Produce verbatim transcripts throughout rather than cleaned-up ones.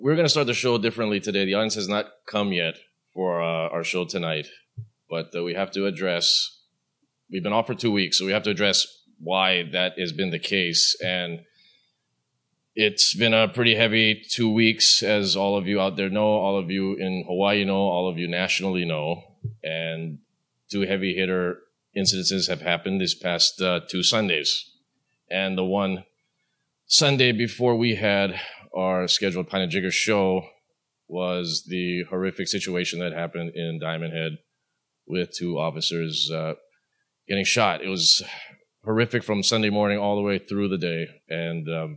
We're going to start the show differently today. The audience has not come yet for uh, our show tonight, but uh, we have to address, we've been off for two weeks, so we have to address why that has been the case. And it's been a pretty heavy two weeks, as all of you out there know, all of you in Hawaii know, all of you nationally know. And two heavy hitter incidences have happened this past uh, two Sundays. And the one Sunday before we had our scheduled Pine and Jigger show was the horrific situation that happened in Diamond Head with two officers uh, getting shot. It was horrific from Sunday morning all the way through the day, and um,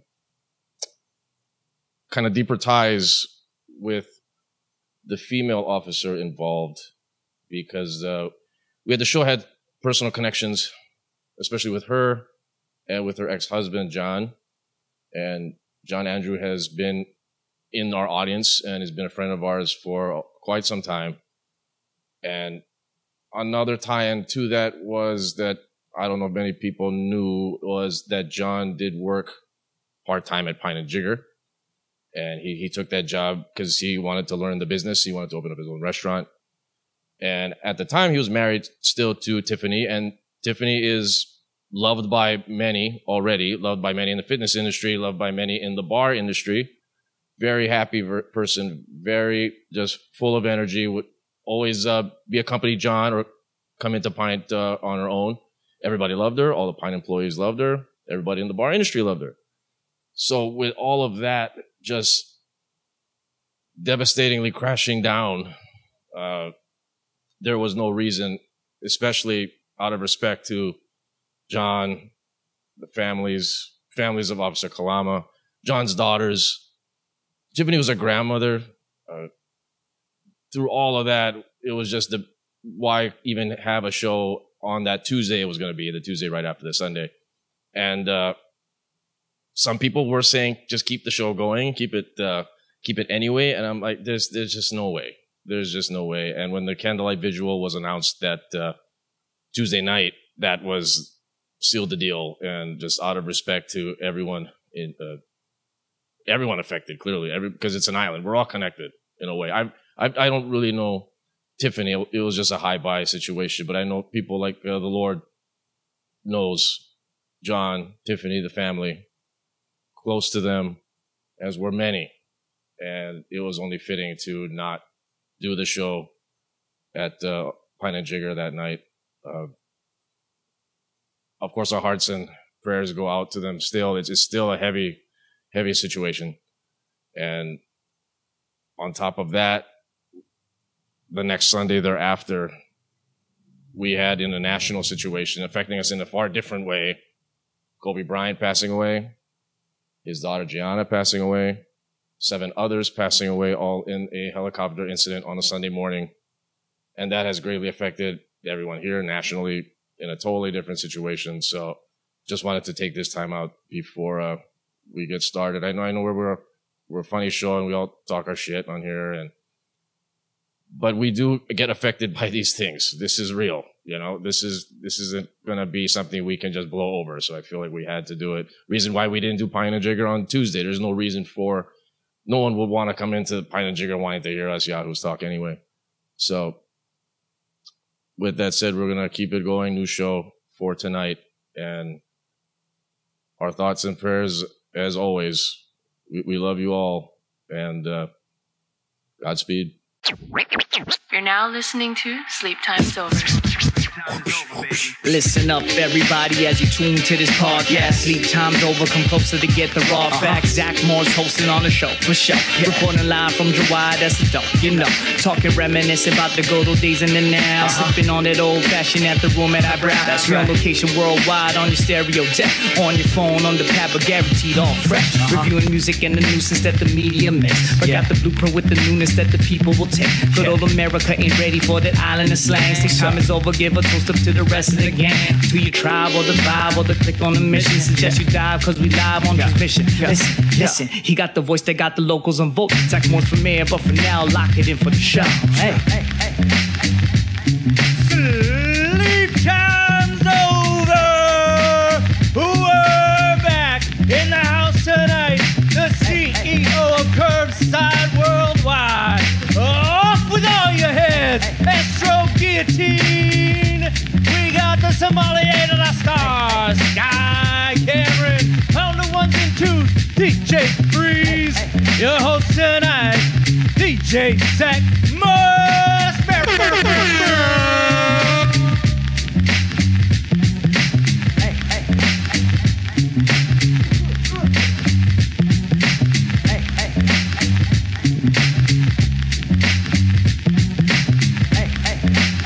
kind of deeper ties with the female officer involved, because uh, we had the show had personal connections, especially with her and with her ex-husband, John. And John Andrew has been in our audience and has been a friend of ours for quite some time. And another tie-in to that was that, I don't know if many people knew, was that John did work part-time at Pine and Jigger. And he, he took that job because he wanted to learn the business. He wanted to open up his own restaurant. And at the time, he was married still to Tiffany. And Tiffany is loved by many already, loved by many in the fitness industry, loved by many in the bar industry. Very happy ver- person, very just full of energy, would always uh, be accompany John or come into Pine uh, on her own. Everybody loved her. All the Pine employees loved her. Everybody in the bar industry loved her. So with all of that just devastatingly crashing down, uh, there was no reason, especially out of respect to John, the families, families of Officer Kalama, John's daughters. Tiffany was a grandmother. Uh, through all of that, it was just the why even have a show on that Tuesday. It was going to be the Tuesday right after the Sunday. And uh, some people were saying, just keep the show going, keep it uh, keep it anyway. And I'm like, there's there's just no way. There's just no way. And when the candlelight visual was announced that uh, Tuesday night, that was sealed the deal, and just out of respect to everyone in uh, everyone affected, clearly, every, because it's an island. We're all connected in a way. I I, I don't really know Tiffany. It was just a high-buy situation, but I know people like uh, the Lord knows John, Tiffany, the family, close to them, as were many. And it was only fitting to not do the show at uh, Pine and Jigger that night. Uh, Of course, our hearts and prayers go out to them still. It's, it's still a heavy, heavy situation. And on top of that, the next Sunday thereafter, we had in a national situation affecting us in a far different way, Kobe Bryant passing away, his daughter Gianna passing away, seven others passing away, all in a helicopter incident on a Sunday morning. And that has greatly affected everyone here nationally, in a totally different situation. So just wanted to take this time out before uh, we get started. I know I know we're, we're a funny show and we all talk our shit on here, and but we do get affected by these things. This is real. You know, this is this isn't going to be something we can just blow over. So I feel like we had to do it. Reason why we didn't do Pine and Jigger on Tuesday. There's no reason for, no one would want to come into Pine and Jigger wanting to hear us Yahoos talk anyway. So with that said, we're going to keep it going. New show for tonight. And our thoughts and prayers, as always. We, we love you all. And uh, Godspeed. You're now listening to Sleep Time's Over. Listen up, everybody, as you tune to this podcast. Sleep time's over, come closer to get the raw uh-huh. facts. Zach Moore's hosting on the show, for sure. Yeah. Reporting live from July, that's the dope, you know. Talking reminisce about the good old days and the now. Uh-huh. Sipping on that old fashioned at the room at Eyebrow. That's your right. Location worldwide on your stereo deck. On your phone, on the pad, but guaranteed all fresh. Uh-huh. Reviewing music and the nuisance that the media makes. But yeah. got the blueprint with the newness that the people will take. Good yeah. old America ain't ready for that island of slang. Six time is over, give a toast up to the rest of the gang. To your tribe or the vibe or the click on the mission. Suggest you dive cause we live on yeah. this mission. Yeah. Listen, yeah. listen, he got the voice that got the locals on vote. Zach Moore's for mayor, but for now, lock it in for the show. Hey, hey, hey, hey. Sleep time's over. We're back in the house tonight. The C E O of Curbside guillotine. We got the sommelier to the stars, Sky Cameron. On the ones and twos, D J Freeze. Your host tonight, D J Zach Moss. Hey, hey. Hey, hey. Hey, hey.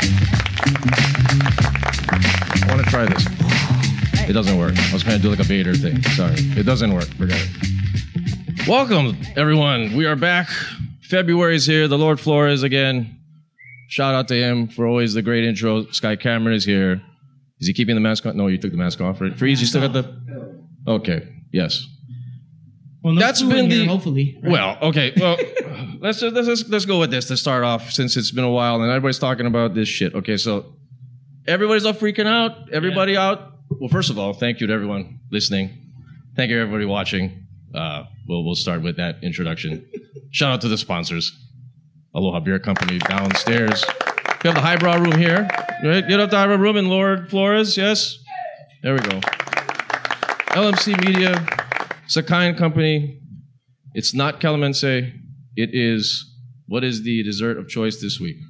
I want to try this. It doesn't work. I was going to do like a Vader thing. Sorry. It doesn't work. Forget it. Welcome, everyone. We are back. February's here. The Lord Flores again. Shout out to him for always the great intro. Sky Cameron is here. Is he keeping the mask on? No, you took the mask off, right? Freeze, you still got the... Okay. Yes. Well, no That's flu been in here, the... hopefully. Right? Well, okay. Well, let's, just, let's, let's, let's go with this to start off since it's been a while and everybody's talking about this shit. Okay, so everybody's all freaking out. Everybody yeah. out. Well, first of all, thank you to everyone listening. Thank you, everybody watching. Uh, we'll, we'll start with that introduction. Shout out to the sponsors. Aloha Beer Company downstairs. We have the highbrow room here. Right? Get up the highbrow room in Lord Flores. Yes? There we go. L M C Media. Sakai and Company. It's not calamansi. It is, what is the dessert of choice this week?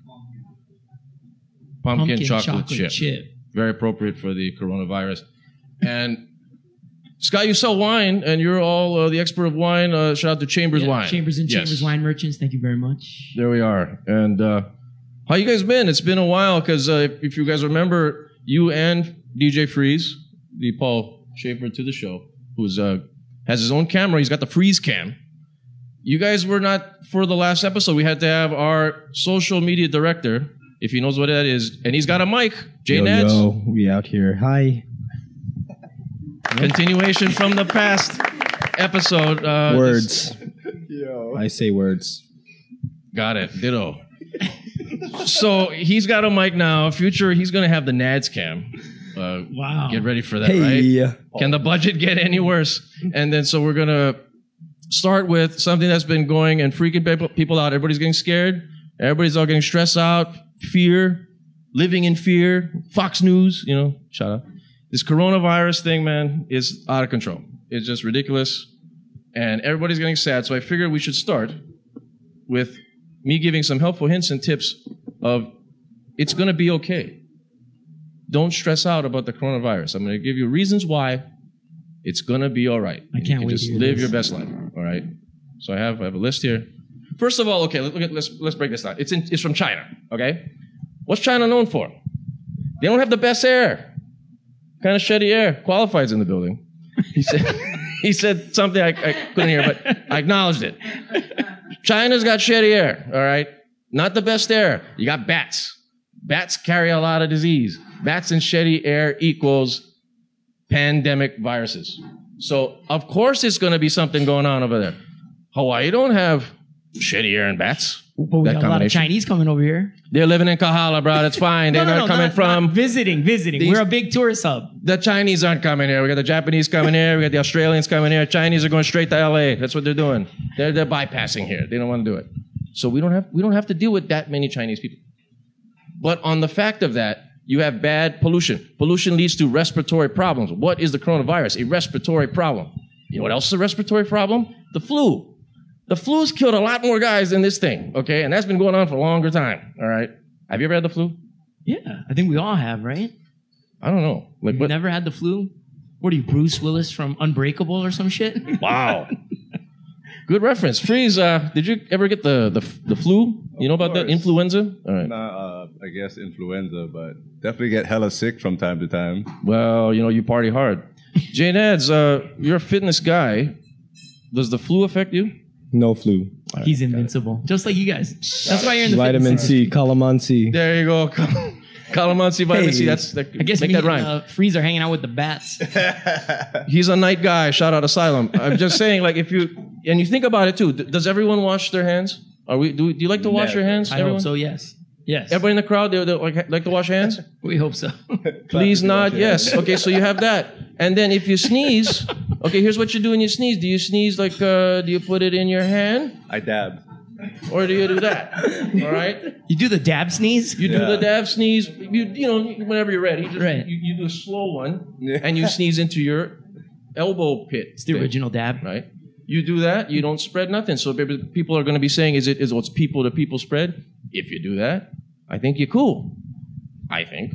Pumpkin, Pumpkin chocolate, chocolate chip. chip. Very appropriate for the coronavirus. And Scott, you sell wine, and you're all uh, the expert of wine. Uh, shout out to Chambers yeah, Wine. Chambers and yes. Chambers Wine Merchants. Thank you very much. There we are. And uh, how you guys been? It's been a while because uh, if you guys remember, you and D J Freeze, the Paul Schaefer to the show, who's uh, has his own camera. He's got the Freeze Cam. You guys were not for the last episode. We had to have our social media director, if he knows what that is, and he's got a mic. Jay yo, Nads. Yo, we out here. Hi. Continuation from the past episode. Uh, words. Yo. I say words. Got it. Ditto. So he's got a mic now. Future, he's going to have the Nads cam. Uh, wow. Get ready for that, hey. right? Can the budget get any worse? And then so we're going to start with something that's been going and freaking people out. Everybody's getting scared. Everybody's all getting stressed out. Fear. Living in fear. Fox News, you know, shout out. This coronavirus thing, man, is out of control. It's just ridiculous. And everybody's getting sad. So I figured we should start with me giving some helpful hints and tips of it's going to be okay. Don't stress out about the coronavirus. I'm going to give you reasons why it's going to be all right. I can't you can wait just to hear live this. your best life, all right? So I have I have a list here. First of all, okay, look at, let's let's break this down. It's in, it's from China, okay? What's China known for? They don't have the best air. Kind of shitty air. Qualified's in the building. He said he said something I, I couldn't hear, but I acknowledged it. China's got shitty air, all right? Not the best air. You got bats. Bats carry a lot of disease. Bats and shitty air equals pandemic viruses. So, of course, it's going to be something going on over there. Hawaii don't have shitty air and bats. But we got a lot of Chinese coming over here. They're living in Kahala, bro. It's fine. They're no, no, not no, coming not, from... Not visiting, visiting. These, We're a big tourist hub. The Chinese aren't coming here. We got the Japanese coming here. We got the Australians coming here. Chinese are going straight to L A. That's what they're doing. They're, they're bypassing here. They don't want to do it. So we don't have we don't have to deal with that many Chinese people. But on the fact of that, you have bad pollution. Pollution leads to respiratory problems. What is the coronavirus? A respiratory problem. You know what else is a respiratory problem? The flu. The flu's killed a lot more guys than this thing, okay? And that's been going on for a longer time, all right? Have you ever had the flu? Yeah, I think we all have, right? I don't know. Like, You've what? never had the flu? What are you, Bruce Willis from Unbreakable or some shit? Wow. Good reference. Freeze, uh, did you ever get the, the, the flu? You know about that? Influenza? All right. Nah, uh, I guess influenza, but definitely get hella sick from time to time. Well, you know, you party hard. Jane Ads, uh, you're a fitness guy. Does the flu affect you? No flu. Right, He's invincible. Just like you guys. That's why you're in the Vitamin fitness C, calamansi. There you go. Calamansi, vitamin C. Hey. That's that, I guess make me that rhyme. and uh, Freeze are hanging out with the bats. He's a night guy. Shout out Asylum. I'm just saying, like, if you and you think about it too. d- Does everyone wash their hands? Are we? Do, do you like to wash Never. your hands? I everyone? hope so, yes. Yes. Everybody in the crowd, they, they like, like to wash hands? We hope so. Please nod yes. Okay, so you have that. And then if you sneeze, okay, here's what you do when you sneeze. Do you sneeze like, uh, do you put it in your hand? I dab. or do you do that? All right? You do the dab sneeze? You do Yeah. the dab sneeze. You you know, whenever you're ready, just, Right. you, you do a slow one, Yeah. and you sneeze into your elbow pit. It's the thing, original dab. right? You do that, you don't spread nothing. So maybe people are going to be saying, "Is it is what's people to people spread?" If you do that, I think you're cool. I think.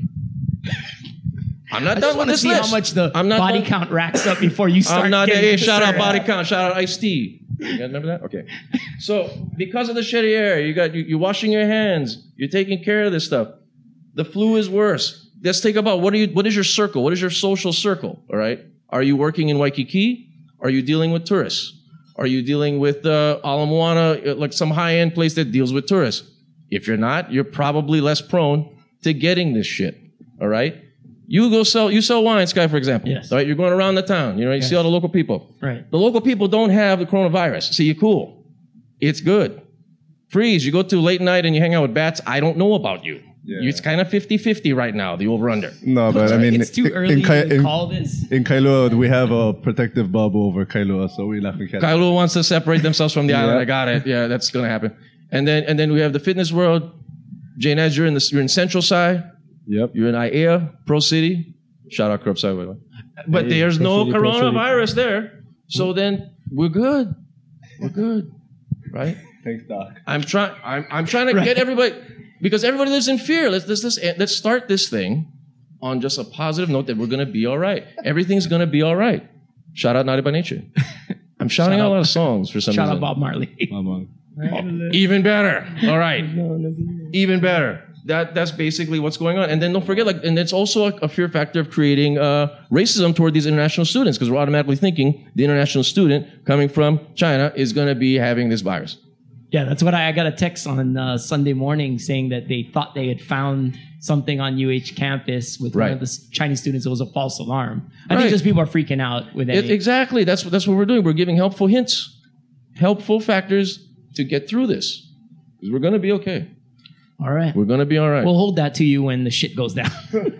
I'm not I done just with want to this see list. how much the I'm not body done. count racks up before you start I'm not. getting Hey, shout out concerned. body count. Shout out Ice-T. You guys remember that? Okay. So because of the shitty air, you got you, you're washing your hands. You're taking care of this stuff. The flu is worse. Let's think about what are you? What is your circle? What is your social circle? All right. Are you working in Waikiki? Are you dealing with tourists? Are you dealing with uh, Ala Moana, like some high-end place that deals with tourists? If you're not, you're probably less prone to getting this shit. All right. You go sell. You sell wine, Sky, for example. Yes. All right. You're going around the town. You know. You see all the local people. Right. The local people don't have the coronavirus. So you're cool. It's good. Freeze. You go to late night and you hang out with bats. I don't know about you. Yeah. It's kind of fifty-fifty right now, the over-under. No, but I mean, It's too in- early in, Kai- to in, call this. in Kailua, we have a protective bubble over Kailua, so we're not going to catch it. Kailua wants to separate themselves from the island. Yeah. I got it. Yeah, that's going to happen. And then and then we have the fitness world. Jane, as you're in, the, you're in Central Side. Yep. You're in I A A, Pro City. Shout out Curbside, by the way. But Hey, there's Pro no City, Pro City. coronavirus there. So then we're good. We're good. Right? Thanks, Doc. I'm trying. I'm, I'm trying to get everybody because everybody lives in fear. Let's let's let's, let's start this thing on just a positive note that we're gonna be all right. Everything's gonna be all right. Shout out Naughty by Nature. I'm shouting Shout out a out- lot of songs for some Shout reason. out Bob Marley. Mama. Even better. All right. Even better. That that's basically what's going on. And then don't forget, like, and it's also a, a fear factor of creating uh, racism toward these international students because we're automatically thinking the international student coming from China is going to be having this virus. Yeah, that's what I, I got a text on uh, Sunday morning saying that they thought they had found something on U H campus with Right. one of the s- Chinese students. It was a false alarm. I Right. think just people are freaking out with It, it. exactly. That's what that's what we're doing. We're giving helpful hints, helpful factors to get through this. Because we're going to be okay. All right. We're going to be all right. We'll hold that to you when the shit goes down.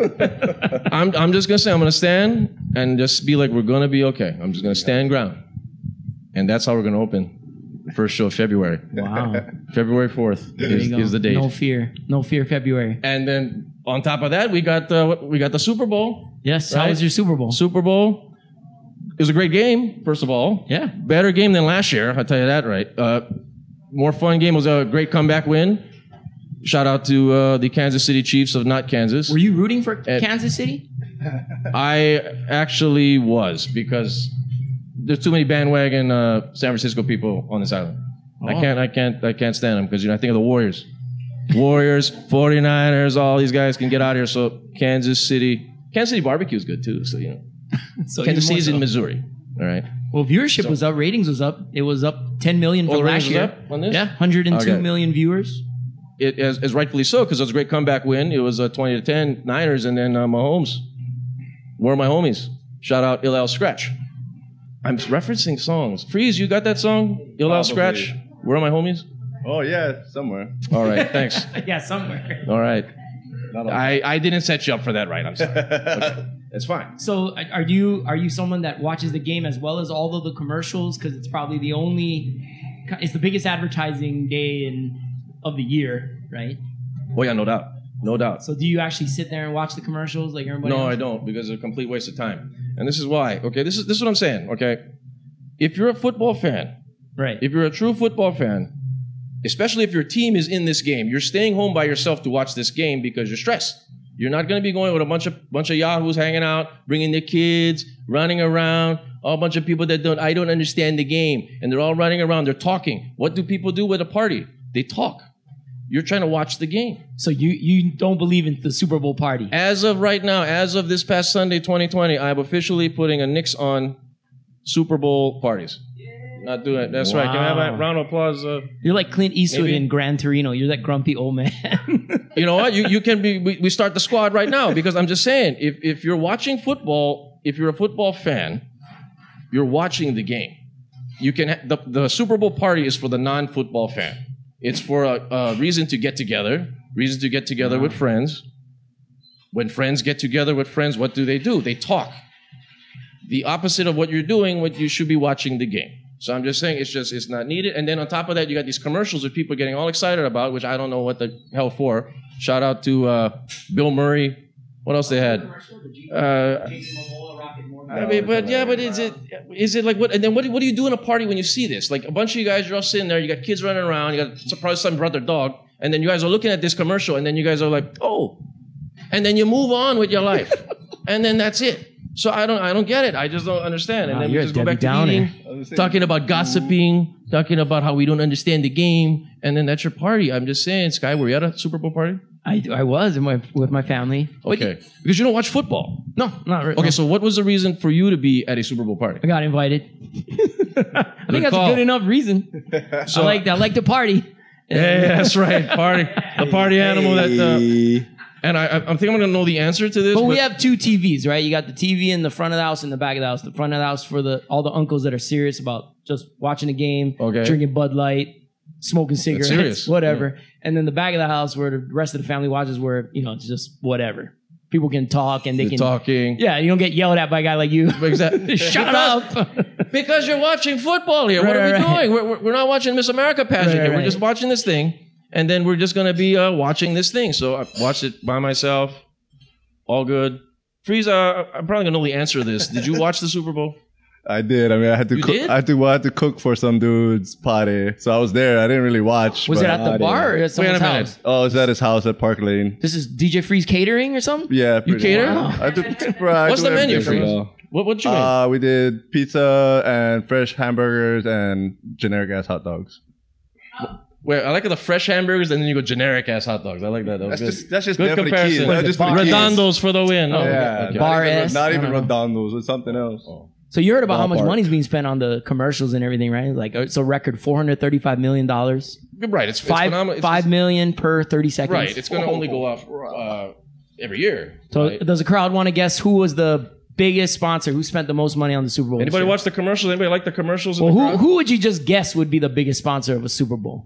I'm I'm just going to say I'm going to stand and just be like we're going to be okay. I'm just going to stand ground, and that's how we're going to open. First show of February. Wow. February fourth There is, you go. is the date. No fear. No fear February. And then on top of that, we got uh, we got the Super Bowl. Yes. How Right. was your Super Bowl? Super Bowl. It was a great game. First of all, Yeah. better game than last year. I'll tell you that right. Uh, more fun game. It was a great comeback win. Shout out to uh, the Kansas City Chiefs of not Kansas. Were you rooting for At- Kansas City? I actually was because there's too many bandwagon uh, San Francisco people on this island. I Oh. can't, I can't, I can't stand them because you know I think of the Warriors, Warriors, forty-niners, all these guys can get out here. So Kansas City, Kansas City barbecue is good too. So you know, So Kansas even more City's in so. Missouri. All right. Well, viewership was up, ratings was up. It was up ten million Oh, from the last ratings year. was up on this? Yeah, one hundred two Okay. million viewers. It as, as rightfully so because it was a great comeback win. It was a twenty to ten Niners, and then uh, Mahomes. Where are my homies? Shout out Ill Al Scratch. I'm referencing songs. Freeze, you got that song? Ill Al Probably. Scratch. Where are my homies? Oh, yeah, somewhere. All right, thanks. Yeah, somewhere. All right. Not all- I, I didn't set you up for that right. I'm sorry. Okay. It's fine. So, are you are you someone that watches the game as well as all of the commercials? Because it's probably the only, it's the biggest advertising day in of the year, right? Oh, yeah, no doubt. No doubt. So, do you actually sit there and watch the commercials like everybody No, else? I don't because it's a complete waste of time. And this is why. Okay, this is this is what I'm saying. Okay, if you're a football fan, Right. if you're a true football fan, especially if your team is in this game, you're staying home by yourself to watch this game because you're stressed. You're not going to be going with a bunch of bunch of yahoos hanging out, bringing their kids, running around, all a bunch of people that don't. I don't understand the game, and they're all running around. They're talking. What do people do with a party? They talk. You're trying to watch the game. So you you don't believe in the Super Bowl party? As of right now, as of this past Sunday, twenty twenty, I'm officially putting a nix on Super Bowl parties. Not doing it. That's right. Can I have a Wow. round of applause? Uh, You're like Clint Eastwood Maybe. in Gran Torino. You're that grumpy old man. you know what? You, you can be, we, we start the squad right now because I'm just saying, if, if you're watching football, if you're a football fan, you're watching the game. You can, ha- the, the Super Bowl party is for the non-football fan. It's for a, a reason to get together, reason to get together with friends. When friends get together with friends, what do they do? They talk. The opposite of what you're doing, what you should be watching the game. So I'm just saying it's just it's not needed. And then on top of that, you got these commercials that people are getting all excited about, which I don't know what the hell for. Shout out to uh, Bill Murray. What else they had? Uh, I mean, but yeah, but is it is it like what? And then what? What do you do in a party when you see this? Like a bunch of you guys are all sitting there. You got kids running around. You got probably some brother dog, and then you guys are looking at this commercial, and then you guys are like, oh, and then you move on with your life, and then that's it. So I don't, I don't get it. I just don't understand. And Wow, then we you're just a go back Debbie to eating, talking about gossiping, talking about how we don't understand the game, and then that's your party. I'm just saying, Sky, were you at a Super Bowl party? I, I was in my, with my family. But Okay, because you don't watch football. No, not really. Okay, so what was the reason for you to be at a Super Bowl party? I got invited. I think that's call. a good enough reason. I like I like to party. Yeah, yeah, that's right. Party, the party animal that. Uh, and I, I think I'm gonna know the answer to this. But we have two T Vs, right? You got the T V in the front of the house and the back of the house. The front of the house for the all the uncles that are serious about just watching the game, Okay. drinking Bud Light, smoking cigarettes, serious. whatever. And then the back of the house where the rest of the family watches, where you know it's just whatever. People can talk and they You're can talking. Yeah, you don't get yelled at by a guy like you. Exactly. Shut up. Because you're watching football here. What Right, are we right, right. doing? We're, we're- we're not watching Miss America pageant Right, here. We're right. just watching this thing, and then we're just gonna be uh, watching this thing. So I watched it by myself. All good. Freeze, uh, I'm probably gonna know the answer to this. Did you watch the Super Bowl? I did. I mean, I had to You cook. did? I had to. I had to cook for some dude's party, so I was there. I didn't really watch. Was but- it at the Party. bar or at Wait a someone's minute. house? Oh, it was at his house at Park Lane. This is D J Freeze Catering or something? Yeah, pretty cater? much. I do, bro, I What's do the menu, everything. Freeze? Well, What what you make? Uh, we did pizza and fresh hamburgers and generic ass hot dogs. Wait, I like the fresh hamburgers, and then you go generic ass hot dogs. I like that. That was That's good. just that's just Good meant for the comparison. kids. What That's is just it, for the kids. Redondos for the win. Oh, Yeah, okay. Bar not even, S? not I even don't know. Redondos. It's something else. So you heard about how much Ballpark. money's being spent on the commercials and everything, right? Like it's a record four hundred thirty-five million dollars. Right. It's, it's Five phenomenal. It's five just- million per thirty seconds. Right. It's going to only go up uh, every year. So right? does the crowd want to guess who was the biggest sponsor? Who spent the most money on the Super Bowl? this Anybody year? watch the commercials? Anybody like the commercials? In Well, the who crowd? who would you just guess would be the biggest sponsor of a Super Bowl?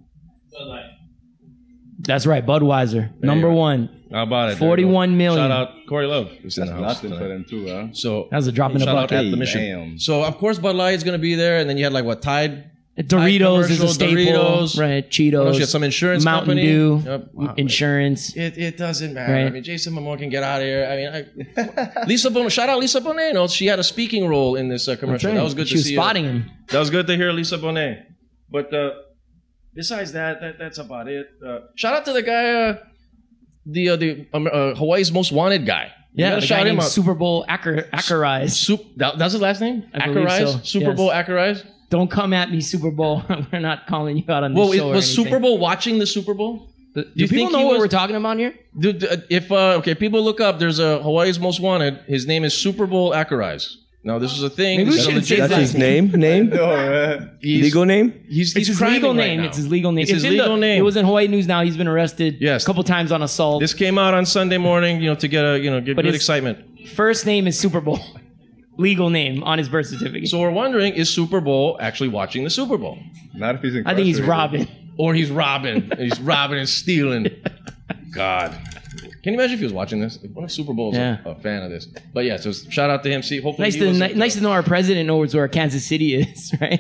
That's right, Budweiser, number you go. one. How about it? There you go. forty-one million. Shout out Corey Love. Who's in That's the house nothing tonight. for them too, huh? So That was a drop in the shout out bucket. at the mission. Damn. So of course Bud Light is going to be there, and then you had like what Tide. Doritos is a commercial, staple, Doritos. right? What Cheetos, else? You had some insurance Mountain company. Dew, Yep. Wow. insurance. It, it doesn't matter. Right. I mean, Jason Momoa can get out of here. I mean, I, Lisa Bonet. Shout out Lisa Bonet. You know, she had a speaking role in this uh, commercial. That was good She to was see. spotting her. him. That was good to hear Lisa Bonet. But uh, besides that, that, that's about it. Uh, shout out to the guy, uh, the uh, the um, uh, Hawaii's most wanted guy. You Yeah, gotta the shout guy him named out. Super Bowl Acker, Ackerise. Sup- that, that's his last name? I believe Ackerise? so, Super yes. Bowl Ackerise? Don't come at me, Super Bowl. We're not calling you out on the Well, it, show. or was anything. Super Bowl watching the Super Bowl? Do you people think know he what was- we're talking about here? Dude, uh, if uh, okay, people look up. There's a Hawaii's most wanted. His name is Super Bowl Ackerise. Now this is a thing. Maybe we This is a should say legit That's that. his name? Name? No, man. He's, Legal name? He's, It's he's his criming legal right name. now. It's his legal name. It's his in legal the, name. It was in Hawaii News now. He's been arrested Yes. a couple times on assault. This came out on Sunday morning. You know, to get a you know get But good his- excitement. First name is Super Bowl. Legal name on his birth certificate. So we're wondering: is Super Bowl actually watching the Super Bowl, Not if he's I think he's incarcerated. robbing. or he's robbing? he's robbing and stealing. God, can you imagine if he was watching this? What if Super Bowl is Yeah. a, a fan of this? But yeah, so shout out to him. See, hopefully Nice he to was- ni- nice to know our president knows where Kansas City is, right?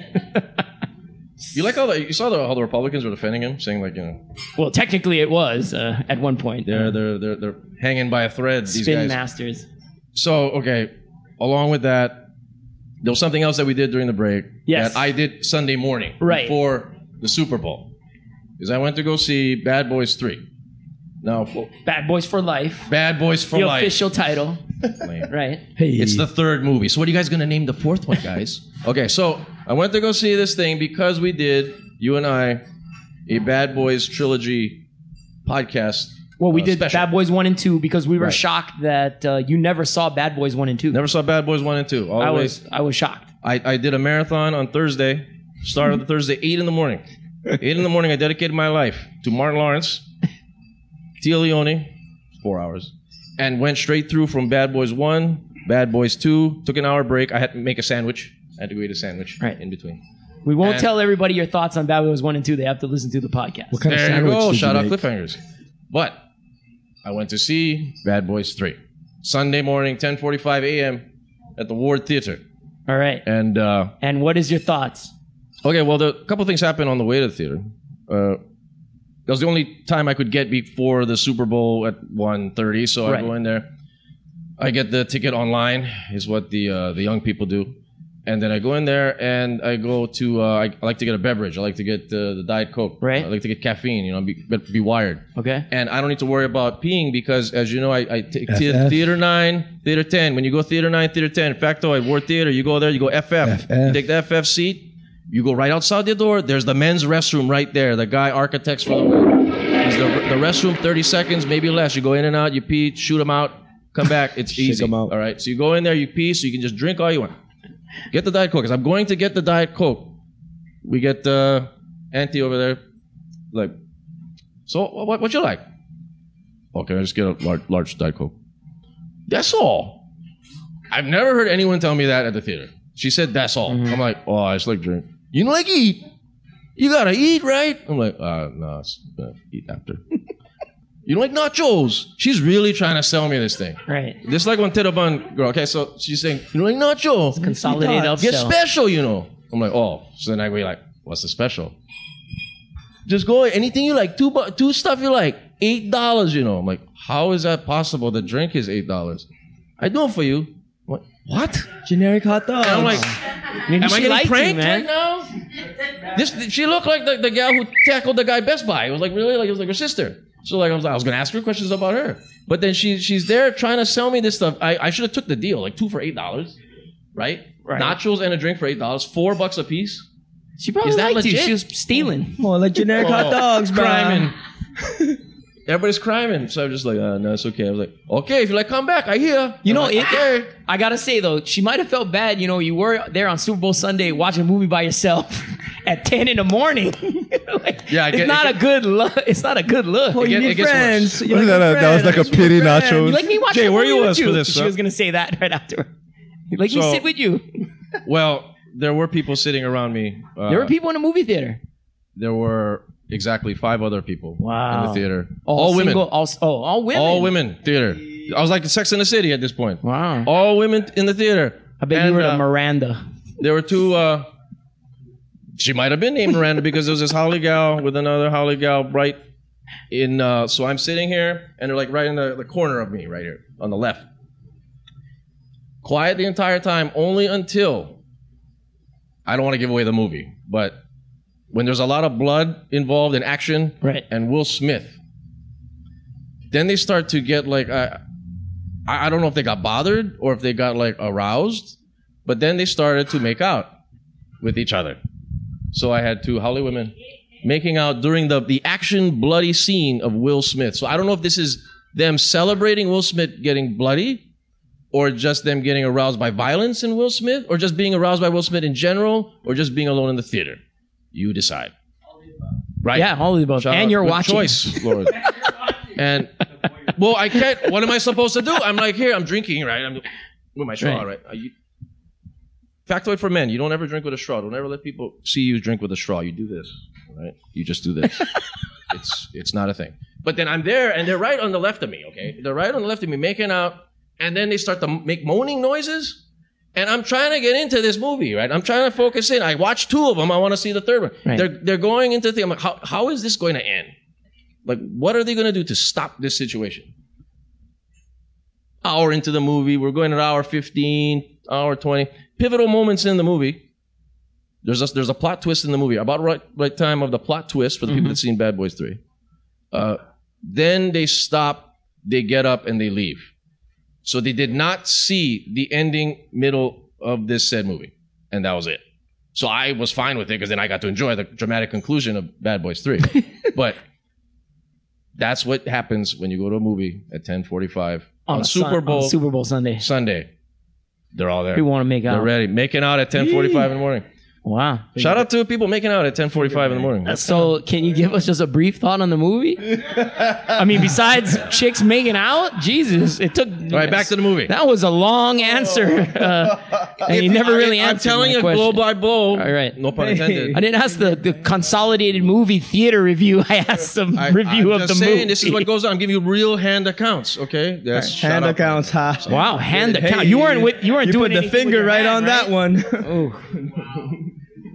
You like all the you saw the, how the Republicans were defending him, saying like you know well, technically it was uh, at one point. they're Uh, they're they're they're hanging by a thread. These Spin guys. Masters. So okay, along with that, there was something else that we did during the break. Yes. That I did Sunday morning Right. before the Super Bowl, is I went to go see Bad Boys three. Now, for- Bad Boys for Life. Bad Boys for The Life. official title, Lame. right? It's the third movie. So what are you guys going to name the fourth one, guys? Okay, so I went to go see this thing because we did, you and I, a Bad Boys trilogy podcast. Well, we uh, did special. Bad Boys one and two because we were Right. shocked that uh, you never saw Bad Boys one and two. Never saw Bad Boys one and two. All I the way. was I was shocked. I, I did a marathon on Thursday. Started the Thursday, eight in the morning. eight in the morning, I dedicated my life to Martin Lawrence, Tia Leone, four hours, and went straight through from Bad Boys one, Bad Boys two, took an hour break. I had to make a sandwich. I had to go eat a sandwich Right. in between. We won't And- tell everybody your thoughts on Bad Boys one and two. They have to listen to the podcast. What kind of There you sandwich go. did Shout you out make? cliffhangers. But I went to see Bad Boys three. Sunday morning, ten forty-five a.m. at the Ward Theater. All right. And uh, And what is your thoughts? Okay, well, the couple things happened on the way to the theater. Uh, that was the only time I could get before the Super Bowl at one thirty, so Right. I go in there. I get the ticket online, is what the uh, the young people do. And then I go in there and I go to, uh, I, I like to get a beverage. I like to get uh, the Diet Coke. Right. I like to get caffeine, you know, be, be wired. Okay. And I don't need to worry about peeing because, as you know, I, I take F the- F. theater nine, theater ten. When you go theater nine, theater ten, factoid, War Theater, you go there, you go F F. F F. You take the F F seat, you go right outside the door. There's the men's restroom right there. The guy architects for the There's the, the restroom, thirty seconds, maybe less. You go in and out, you pee, shoot them out, come back. It's Shake easy. 'em out. All right. So you go in there, you pee, so you can just drink all you want. Get the Diet Coke. Because I'm going to get the Diet Coke. We get uh, Auntie over there, like, so what, what you like? Okay, I just get a large, large Diet Coke. That's all. I've never heard anyone tell me that at the theater. She said, that's all. I'm like, oh, I just like drink. You don't like eat? You gotta eat, right? I'm like, uh, no, it's, uh, eat after. You don't like nachos? She's really trying to sell me this thing. Right. Just like when Tito Bun girl. Okay, so she's saying, you don't like nacho? Consolidated Get upsell. special, you know. I'm like, oh. So then I be like, what's the special? Just go anything you like. Two bu- two stuff you like. Eight dollars, you know. I'm like, how is that possible? The drink is eight dollars. I do it for you. What? What? Generic hot dog. And I'm like, Maybe am I she getting liked you, pranked man. right now? This she looked like the, the gal who tackled the guy Best Buy. It was like really like it was like her sister. So like I was I was gonna ask her questions about her, but then she she's there trying to sell me this stuff. I, I should have took the deal, like two for eight dollars, right? Right. Nachos and a drink for eight dollars, four bucks a piece. She probably Is that liked you. legit? She was stealing. More like generic hot dogs, bro. Criming. Everybody's criming. So I'm just like, uh, no, it's okay. I was like, okay, if you like, come back. I hear. You know, I'm like, it, okay. I gotta say though, she might have felt bad. You know, you were there on Super Bowl Sunday watching a movie by yourself at ten in the morning. Like, Yeah, I it's get- not it a good look. It's not a good look. Oh, It you get- it need gets friends. worse. You What is like that? a A- that was friend. like a I just pity need friends. nachos. You like me watching Jay, a where movie you with was you? for this, She huh? was gonna say that right after. You like me So- sit with you. Well, there were people sitting around me. Uh, There were people in the movie theater. There were exactly five other people in Wow. the theater. All, All single, women. All, oh, all women. All women theater. I was like the Sex in the City at this point. Wow. All women in the theater. I bet And, you were uh, the Miranda. There were two. Uh, she might have been named Miranda because there was this Holly gal with another Holly gal right in. Uh, so I'm sitting here, and they're like right in the, the corner of me, right here on the left. Quiet the entire time, only until I don't want to give away the movie, but when there's a lot of blood involved in action, Right. and Will Smith, then they start to get like I, I I don't know if they got bothered or if they got like aroused, but then they started to make out with each other. So I had two Holly women making out during the the action bloody scene of Will Smith. So I don't know if this is them celebrating Will Smith getting bloody, or just them getting aroused by violence in Will Smith, or just being aroused by Will Smith in general, or just being alone in the theater. You decide. Right? Yeah, all of the above. Shout And out. you're Good watching. choice, Lord. And well, I can't. What am I supposed to do? I'm like here. I'm drinking, right? I'm with my straw, Right. right? Are you, factoid for men: you don't ever drink with a straw. Don't ever let people see you drink with a straw. You do this, right? You just do this. it's it's not a thing. But then I'm there, and they're right on the left of me. Okay, they're right on the left of me, making out, and then they start to make moaning noises. And I'm trying to get into this movie, right? I'm trying to focus in. I watched two of them. I want to see the third one. Right. They're they're going into the. I'm like, how how is this going to end? Like, what are they going to do to stop this situation? Hour into the movie, we're going at hour fifteen, hour twenty. Pivotal moments in the movie. There's a, there's a plot twist in the movie. About right right time of the plot twist for the people that's seen Bad Boys three. Uh, then they stop, they get up, and they leave. So they did not see the ending middle of this said movie. And that was it. So I was fine with it because then I got to enjoy the dramatic conclusion of Bad Boys three. But that's what happens when you go to a movie at ten forty-five on, a Super Sun- Bowl on Super Bowl Sunday. Sunday. They're all there. We want to make They're out. ready. Making out at ten forty-five in the morning. Wow. Shout out to people making out at ten forty-five in the morning. That's So, can you give us just a brief thought on the movie? I mean, besides chicks making out, Jesus, it took. all right, back to the movie. That was a long answer, uh, and you never really I, answered. I'm telling my you, question. blow by blow. All right. No pun intended. I didn't ask the, the consolidated movie theater review. I asked some I, review I'm of just the saying, movie. This is what goes on. I'm giving you real hand accounts. Okay, that's shout Hand out. accounts, ha. Wow, hand Hey, account. You weren't with. You weren't you doing put the anything with finger your right hand, on that one. Oh.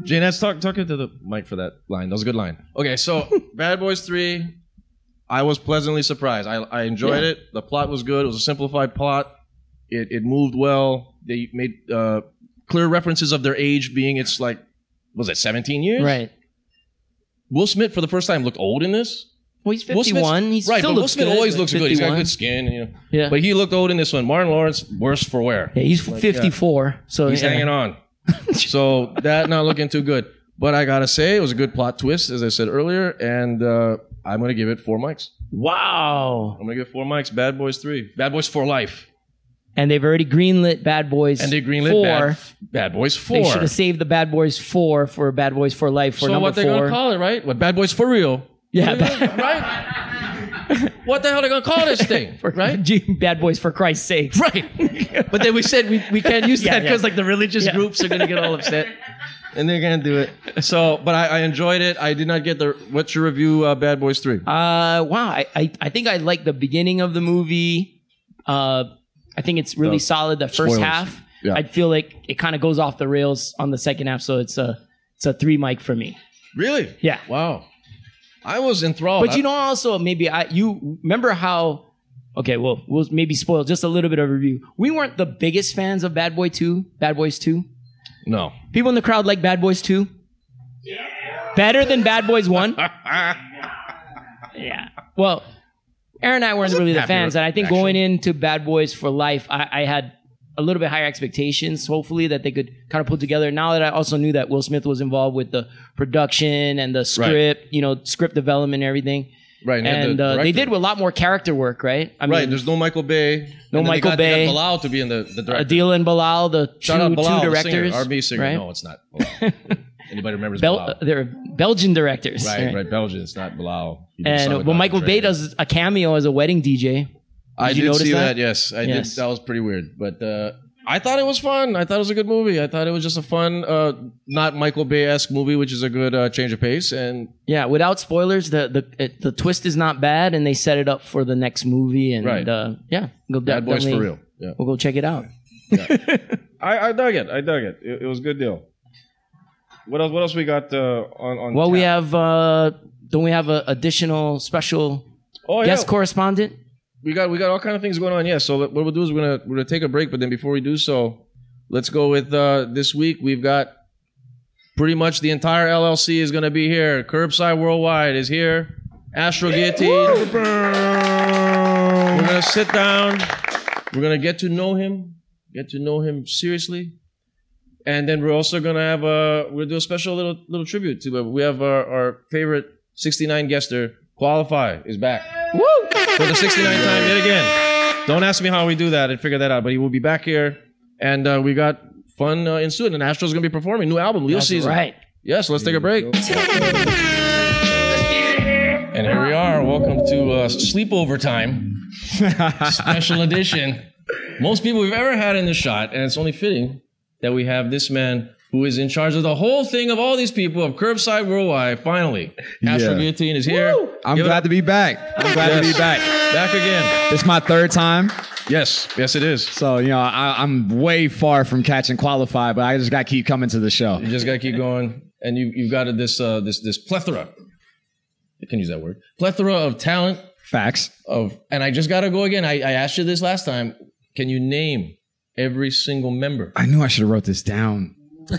Jane's talk talking to the mic for that line. That was a good line. Okay, so Bad Boys three, I was pleasantly surprised. I I enjoyed Yeah. it. The plot was good. It was a simplified plot. It it moved well. They made uh, clear references of their age being it's like, was it seventeen years? Right. Will Smith for the first time looked old in this. Well, he's Will Smith's- fifty-one. He's right, still but Will looks Smith good, always but looks good. He's got fifty-one. good skin, you know. Yeah. But he looked old in this one. Martin Lawrence, worse for wear. Yeah, he's fifty-four. So He's yeah. hanging on. So that not looking too good. But I gotta say, it was a good plot twist, as I said earlier, and uh, I'm gonna give it four mics. Wow. I'm gonna give it four mics. Bad Boys three. Bad Boys for life. And they've already greenlit Bad Boys And they greenlit four. Bad, Bad Boys four. They should have saved the Bad Boys four for Bad Boys for Life for so number what they four. gonna call it, right? What Bad Boys for real? Yeah, What are they gonna- right? What the hell are they gonna call this thing? for, right? Bad Boys for Christ's sake. Right. But then we said we, we can't use Yeah, that because yeah. like the religious Yeah. groups are gonna get all upset. And they're gonna do it. So, but I, I enjoyed it. I did not get the. What's your review, uh, Bad Boys three? Uh, wow. I, I, I think I like the beginning of the movie. Uh, I think it's really No. solid. The first Spoilers. half. Yeah. I feel like it kind of goes off the rails on the second half. So it's a it's a three mic for me. Really? Yeah. Wow. I was enthralled. But you know, also maybe I you remember how. Okay, well, we'll maybe spoil just a little bit of a review. We weren't the biggest fans of Bad Boy two, Bad Boys two. No. People in the crowd like Bad Boys two. Yeah. Better than Bad Boys one. Yeah. Well, Aaron and I weren't really the happy fans, and I think reaction. going into Bad Boys for Life, I, I had a little bit higher expectations, hopefully, that they could kind of put together. Now that I also knew that Will Smith was involved with the production and the script, you know, script development and everything. Right. And, And the uh, they director. did a lot more character work, right? I Right. mean, There's no Michael Bay. No And then Michael they got, they Bay. got Bilal to be in the, the director. Adil and Bilal, the Shout two, out Bilal, two the directors. singer, R and B singer. right? No, it's not Bilal. Anybody remembers Bel- Bilal? they're Belgian directors. Right, right. Belgian. It's not Bilal. He did And Solid well, Doctor Michael Dre. Bay does a cameo as a wedding D J. I Did did you notice see that? that? Yes, I Yes. did. That was pretty weird, but uh, I thought it was fun. I thought it was a good movie. I thought it was just a fun, uh, not Michael Bay-esque movie, which is a good uh, change of pace. And Yeah, without spoilers, the the it, the twist is not bad, and they set it up for the next movie. And Right. uh, yeah, go Bad Boys for definitely- real. Yeah, We'll go check it out. I, I dug it. I dug it. It, it was a good deal. What else? What else we got uh, on? on Well, we tap? have uh, don't we have an additional special oh, guest yeah. correspondent? we got we got all kind of things going on. Yeah. So what we'll do is we're gonna we're gonna take a break, but then before we do so, let's go with uh, this week. We've got pretty much the entire L L C is gonna be here. Curbside Worldwide is here. Astro Guillotine. We're gonna sit down. We're gonna get to know him. Get to know him seriously. And then we're also gonna have a we'll do a special little little tribute to uh, we have our, our favorite sixty-nine guester, Qualify, is back. Woo! For the sixty-ninth time yet again. Don't ask me how we do that and figure that out, but he will be back here. And uh, we got fun uh, in suit. And Astro's going to be performing. New album, Leo That's Season. right. Yes, let's take a break. And here we are. Welcome to uh, Sleepover Time. Special edition. Most people we've ever had in the shot. And it's only fitting that we have this man who is in charge of the whole thing of all these people of Curbside Worldwide. Finally, Astro Yeah. Guillotine is here. I'm Give it glad up. to be back. I'm glad Yes. to be back. Back again. It's my third time. Yes, yes, it is. So, you know, I, I'm way far from catching Qualify, but I just got to keep coming to the show. You just gotta keep going, and you you've got this uh, this this plethora. You can use that word. Plethora of talent. Facts. Of and I just gotta go again. I, I asked you this last time. Can you name every single member? I knew I should have wrote this down.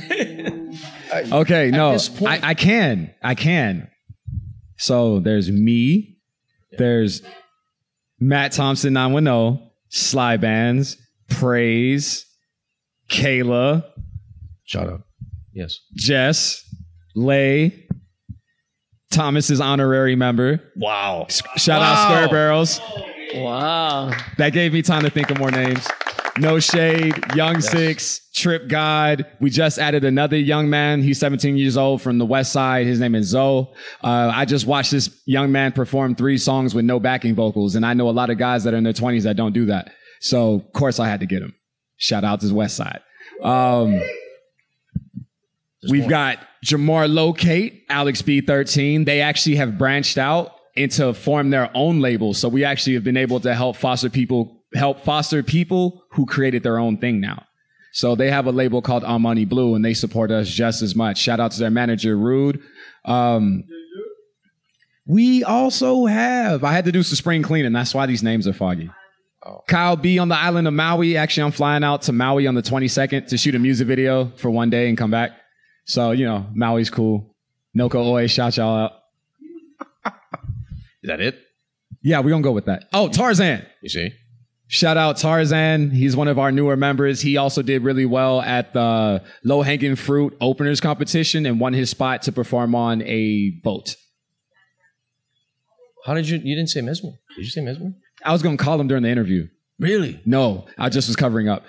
Okay, no, this point- I, I can. I can. So there's me. There's Matt Thompson nine one zero, Sly Bands, Praise, Kayla, Shout out. Yes. Jess, Lay, Thomas's honorary member. Wow. Shout Wow. out Square Barrels. Wow. That gave me time to think of more names. No Shade, Young Six, Trip God. We just added another young man. He's seventeen years old from the West Side. His name is Zoe. Uh, I just watched this young man perform three songs with no backing vocals. And I know a lot of guys that are in their twenties that don't do that. So, of course, I had to get him. Shout out to the West Side. Um, we've got Jamar Locate, Alex B thirteen. They actually have branched out into form their own label. So we actually have been able to help foster people, help foster people who created their own thing now. So they have a label called Amani Blue, and they support us just as much. Shout out to their manager, Rude. Um, we also have, I had to do some spring cleaning. That's why these names are foggy. Oh. Kyle B on the island of Maui. Actually, I'm flying out to Maui on the twenty-second to shoot a music video for one day and come back. So, you know, Maui's cool. Noko Oi, shout y'all out. Is that it? Yeah, we're going to go with that. Oh, Tarzan. You see? Shout out Tarzan. He's one of our newer members. He also did really well at the Low Hanging Fruit Openers competition and won his spot to perform on a boat. How did you, you didn't say Mesmer. Did you say Mesmer? I was going to call him during the interview. Really? No, I just was covering up.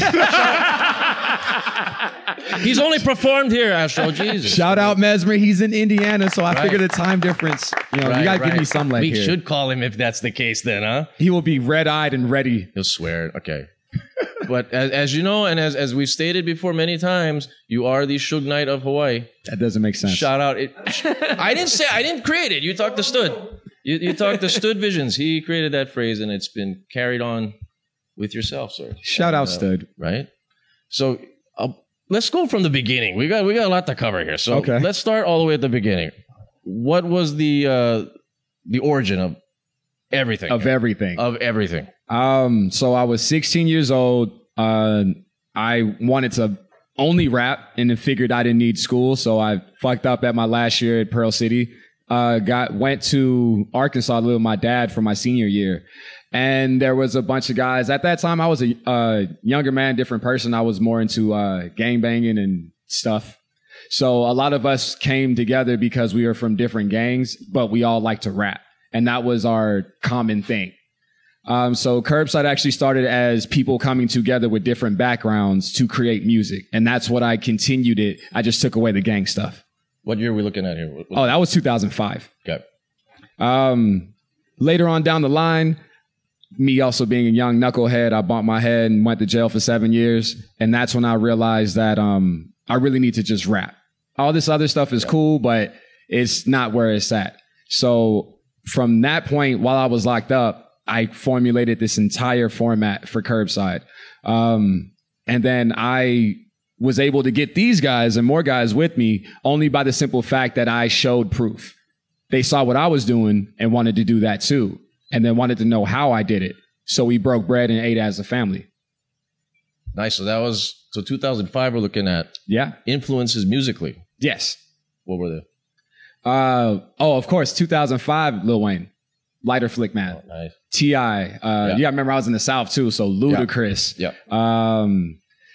He's only performed here, Astro. Jesus. Shout out Mesmer. He's in Indiana, so I Right. figured the time difference. You know, Right, you got to right. give me some leg We here. should call him if that's the case then, huh? He will be red-eyed and ready. He'll swear. Okay. But as, as you know, and as, as we've stated before many times, you are the Suge Knight of Hawaii. That doesn't make sense. Shout out. It, I didn't say, I didn't create it. You talked to Stud. You, you talked to Stud Visions. He created that phrase and it's been carried on with yourself, sir. Shout out Uh, Stud. Right? So uh, let's go from the beginning. We got we got a lot to cover here. So Okay. let's start all the way at the beginning. What was the uh, the origin of everything? Of everything. Of everything. Um, so I was sixteen years old. Uh, I wanted to only rap and then figured I didn't need school. So I fucked up at my last year at Pearl City. Uh, got, went to Arkansas to live with my dad for my senior year. And there was a bunch of guys. At that time, I was a uh, younger man, different person. I was more into uh, gangbanging and stuff. So a lot of us came together because we were from different gangs, but we all liked to rap. And that was our common thing. Um, so Curbside actually started as people coming together with different backgrounds to create music. And that's what I continued it. I just took away the gang stuff. What year are we looking at here? What, what, Oh, that was two thousand five. okay. Um, later on down the line, me also being a young knucklehead, I bumped my head and went to jail for seven years. And that's when I realized that um, I really need to just rap. All this other stuff is cool, but it's not where it's at. So from that point, while I was locked up, I formulated this entire format for Curbside. Um, and then I was able to get these guys and more guys with me only by the simple fact that I showed proof. They saw what I was doing and wanted to do that too, and then wanted to know how I did it. So we broke bread and ate as a family. Nice. So that was, so two thousand five, we're looking at Yeah. influences musically. Yes. What were they? Uh, oh, of course, two thousand five, Lil Wayne. Lighter Flick Man. Oh, nice. T I Uh, Yeah. yeah, I remember I was in the South too, so Ludacris. Yeah. Um,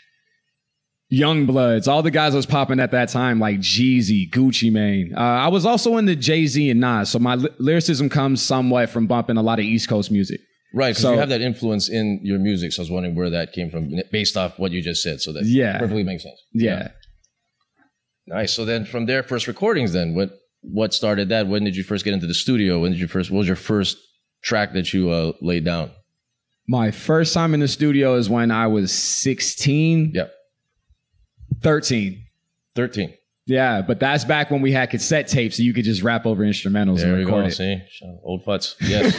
Young Bloods, all the guys that was popping at that time, like Jeezy, Gucci Mane. Uh, I was also into Jay-Z and Nas, so my ly- lyricism comes somewhat from bumping a lot of East Coast music. Right, because So- you have that influence in your music. So I was wondering where that came from based off what you just said. So that Yeah. perfectly makes sense. Yeah. Nice. So then from there, first recordings then, what what started that? When did you first get into the studio? When did you first, what was your first track that you uh, laid down? My first time in the studio is when I was sixteen, Yep. thirteen. thirteen. Yeah, but that's back when we had cassette tapes, so you could just rap over instrumentals There and we record go. it. See? Old futz. Yes.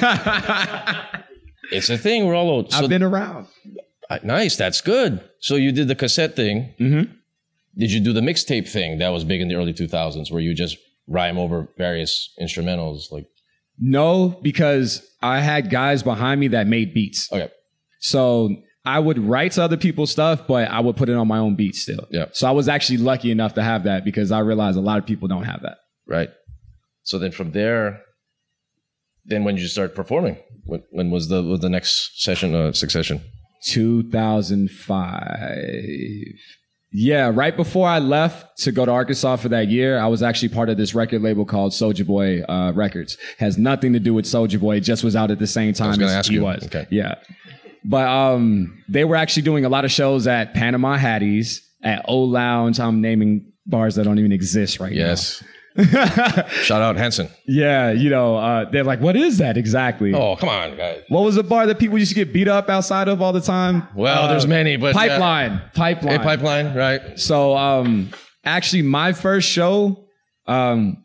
It's a thing. We're all old. So, I've been around. uh, nice. That's good. So you did the cassette thing. Mm-hmm. Did you do the mixtape thing that was big in the early two thousands where you just rhyme over various instrumentals? Like, No, because I had guys behind me that made beats. okay. So I would write to other people's stuff, but I would put it on my own beats still. Yeah. So I was actually lucky enough to have that because I realized a lot of people don't have that. Right. So then from there, then when did you start performing? When, when was the was the next session, uh, succession? two thousand five. Yeah, right before I left to go to Arkansas for that year, I was actually part of this record label called Soulja Boy uh, Records. Has nothing to do with Soulja Boy, just was out at the same time gonna as ask he you. was. Okay. Yeah. But um, they were actually doing a lot of shows at Panama Hattie's, at O Lounge. I'm naming bars that don't even exist right Yes. now. Shout out Henson. Yeah, you know, uh, they're like, what is that exactly? Oh, come on, guys. What was the bar that people used to get beat up outside of all the time? Well, Uh, there's many, but yeah. Pipeline. Pipeline. Hey, Pipeline, right? So, um, actually, my first show um,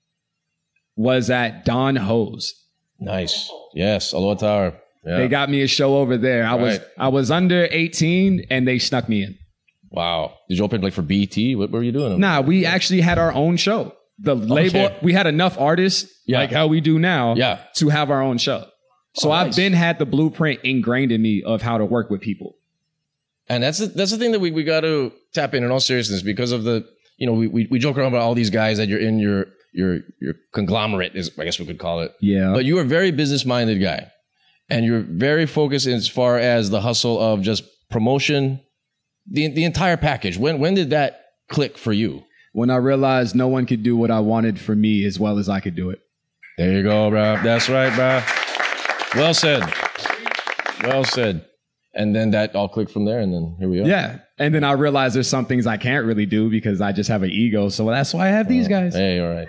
was at Don Ho's. Nice. Yes, Aloha Tower. Yeah. They got me a show over there. I was Right. I was under eighteen, and they snuck me in. Wow. Did you open like for B E T? What were you doing? Nah, we actually had our own show. The label, Okay. we had enough artists, Yeah. like how we do now, Yeah. to have our own show. So Oh, I've nice. been had the blueprint ingrained in me of how to work with people. And that's the, that's the thing that we, we got to tap in in all seriousness because of the, you know, we, we, we joke around about all these guys that you're in your, your, your conglomerate is, I guess we could call it. Yeah. But you're a very business minded guy and you're very focused as far as the hustle of just promotion, the, the entire package. When, when did that click for you? When I realized no one could do what I wanted for me as well as I could do it. There you go, bro. That's right, bro. Well said. Well said. And then that all clicked from there, and then here we are. Yeah. And then I realized there's some things I can't really do because I just have an ego. So that's why I have these guys. Hey, all right.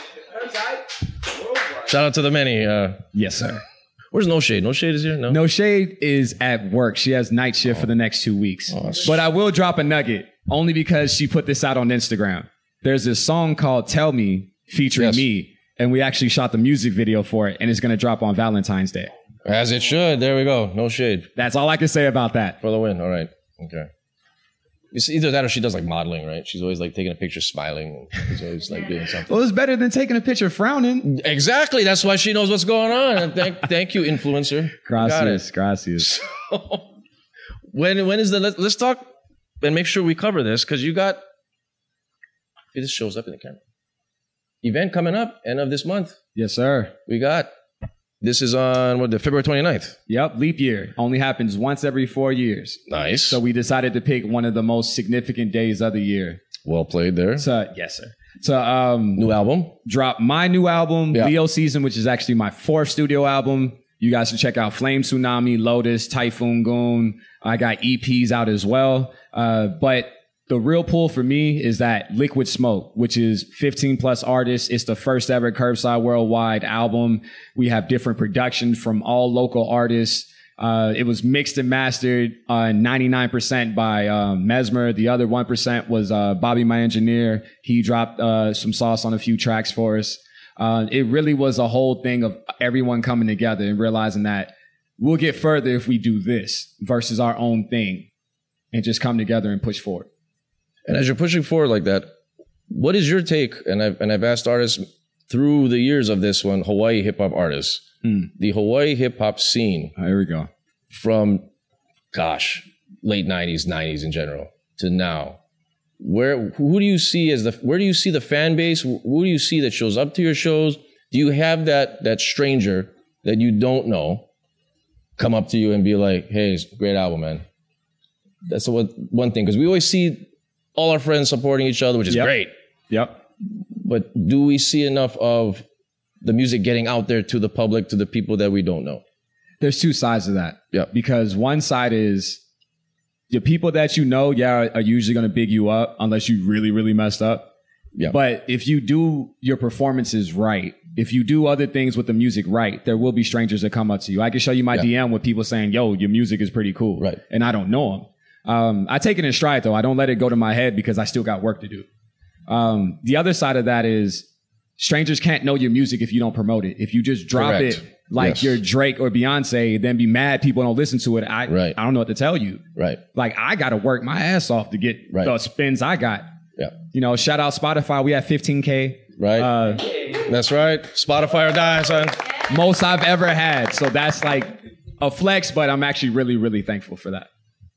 Shout out to the many. Uh, Yes, sir. where's No Shade? No Shade is here? No? No Shade is at work. She has night shift for the next two weeks. Oh, that's- But I will drop a nugget only because she put this out on Instagram. There's this song called Tell Me featuring Yes. me. And we actually shot the music video for it. And it's going to drop on Valentine's Day. As it should. There we go. No Shade. That's all I can say about that. For the win. All right. Okay. It's either that or she does like modeling, right? She's always like taking a picture smiling. She's always like doing something. Well, it's better than taking a picture frowning. Exactly. That's why she knows what's going on. And thank, thank you, influencer. Got it. Gracias, gracias. when when is the let, let's talk and make sure we cover this because you got if this shows up in the camera event coming up end of this month. Yes, sir. We got this is on what the February twenty-ninth. Yep, leap year. Only happens once every four years. Nice. So we decided to pick one of the most significant days of the year. Well played there. So, yes, sir. To um, New album. drop my new album, Yeah. Leo Season, which is actually my fourth studio album. You guys should check out Flame Tsunami, Lotus, Typhoon Goon. I got E Ps out as well. Uh, but the real pull for me is that Liquid Smoke, which is fifteen plus artists. It's the first ever Curbside Worldwide album. We have different productions from all local artists. Uh, it was mixed and mastered uh, ninety-nine percent by um, Mesmer. The other one percent was uh, Bobby, my engineer. He dropped uh, some sauce on a few tracks for us. Uh, it really was a whole thing of everyone coming together and realizing that we'll get further if we do this versus our own thing and just come together and push forward. And as you're pushing forward like that, what is your take? And I've and I've asked artists through the years of this one, Hawaii hip hop artists, Hmm. the Hawaii hip hop scene Here we go. from, gosh, late nineties, nineties in general to now. Where who do you see as the where do you see the fan base? Who do you see that shows up to your shows? Do you have that that stranger that you don't know come up to you and be like, "Hey, it's a great album, man"? That's the one, one thing because we always see all our friends supporting each other, which is Yep. great. Yep. But do we see enough of the music getting out there to the public, to the people that we don't know? There's two sides of that. Yep. Because one side is the people that you know, yeah, are usually going to big you up unless you really, really messed up. Yeah. But if you do your performances right, if you do other things with the music right, there will be strangers that come up to you. I can show you my Yeah. D M with people saying, yo, your music is pretty cool. Right. And I don't know them. Um, I take it in stride, though. I don't let it go to my head because I still got work to do. Um, the other side of that is strangers can't know your music if you don't promote it. If you just drop Correct. it like Yes. you're Drake or Beyonce, then be mad people don't listen to it. I, Right. I don't know what to tell you. Right. Like, I got to work my ass off to get Right. the spins I got. Yeah. You know, shout out Spotify. We have fifteen K. Right. Uh, That's right. Spotify or die, son. most I've ever had. So that's like a flex, but I'm actually really, really thankful for that.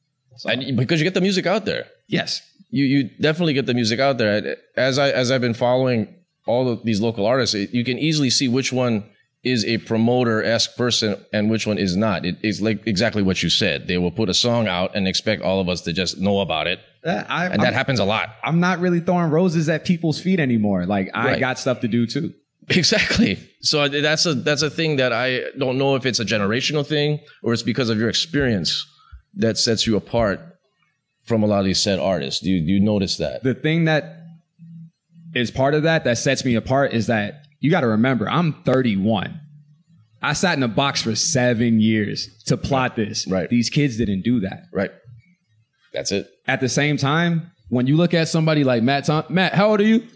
And because you get the music out there. Yes. You you definitely get the music out there. As I as I've been following all of these local artists, it, you can easily see which one is a promoter-esque person and which one is not. It, it's like exactly what you said. They will put a song out and expect all of us to just know about it, Uh, I, and that I'm, happens a lot. I'm not really throwing roses at people's feet anymore. Like, I Right. got stuff to do too. Exactly. So that's a that's a thing that I don't know if it's a generational thing or it's because of your experience that sets you apart from a lot of these said artists. Do you, do you notice that? The thing that is part of that that sets me apart is that you got to remember, I'm thirty-one. I sat in a box for seven years to plot this. Right. These kids didn't do that. Right. That's it. At the same time, when you look at somebody like Matt, Tom- Matt, how old are you?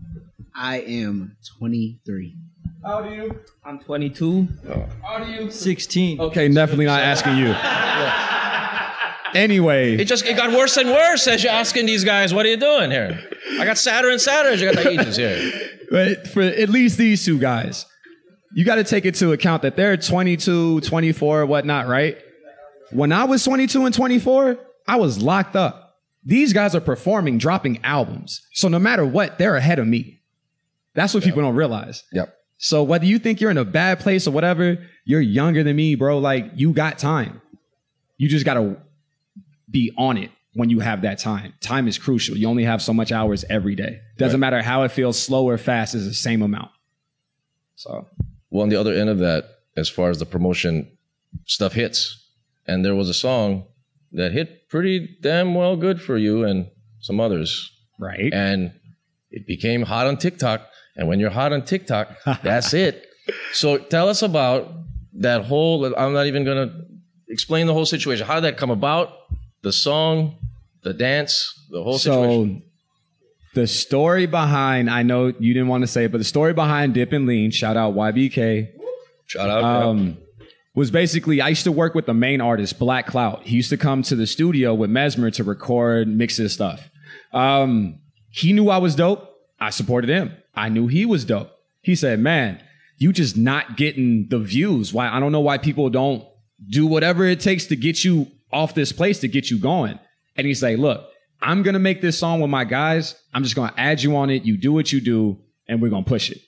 I am twenty-three. How old are you? I'm twenty-two. How old are you? sixteen. Okay, definitely not asking you. Anyway, It just it got worse and worse as you're asking these guys, what are you doing here? I got sadder and sadder as you got the agents here. but for at least these two guys, you got to take into account that they're twenty-two, twenty-four, whatnot, right? When I was twenty-two and twenty-four, I was locked up. These guys are performing, dropping albums. So no matter what, they're ahead of me. That's what yep. people don't realize. Yep. So whether you think you're in a bad place or whatever, you're younger than me, bro. Like, you got time. You just got to be on it when you have that time. Time is crucial. You only have so much hours every day. Doesn't right. matter how it feels, slow or fast, is the same amount. So, well, on the other end of that, as far as the promotion stuff hits, and there was a song that hit pretty damn well good for you and some others. Right. And it became hot on TikTok. And when you're hot on TikTok, that's it. So tell us about that whole, I'm not even going to explain the whole situation. How did that come about? The song, the dance, the whole so, situation. The story behind, I know you didn't want to say it, but the story behind Dip and Lean, shout out Y B K. Shout out. Um, yeah. Was basically, I used to work with the main artist, Black Clout. He used to come to the studio with Mesmer to record, mix his stuff. Um, he knew I was dope. I supported him. I knew he was dope. He said, man, you just not getting the views. Why? I don't know why people don't do whatever it takes to get you off this place, to get you going. And he's like, look, I'm going to make this song with my guys. I'm just going to add you on it. You do what you do, and we're going to push it.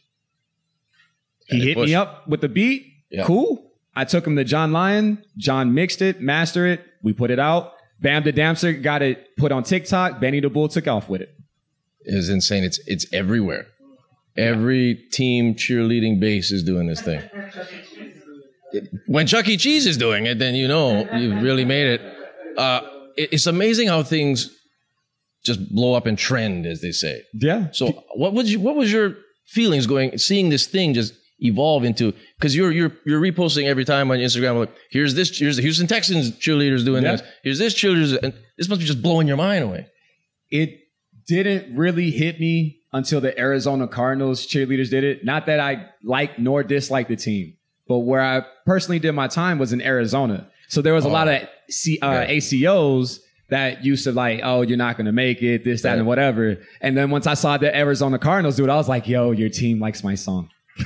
He and hit push. me up with the beat. Yeah. Cool. I took him to John Lyon. John mixed it, mastered it. We put it out. Bam the Damster got it put on TikTok. Benny the Bull took off with it. It was insane. It's it's everywhere. Every team cheerleading base is doing this thing. When Chuck E. Cheese is doing it, then you know you've really made it. Uh, it. It's amazing how things just blow up and trend, as they say. Yeah. So what was you, what was your feelings going seeing this thing just evolve into? Because you're you're you're reposting every time on Instagram. Like, here's this. Here's the Houston Texans cheerleaders doing yeah. this. Here's this cheerleaders, and this must be just blowing your mind away. It didn't really hit me until the Arizona Cardinals cheerleaders did it. Not that I like nor dislike the team, but where I personally did my time was in Arizona. So there was a oh, lot of C, uh, yeah. A C Os that used to like, oh, you're not going to make it, this, that, yeah. and whatever. And then once I saw the Arizona Cardinals do it, I was like, yo, your team likes my song.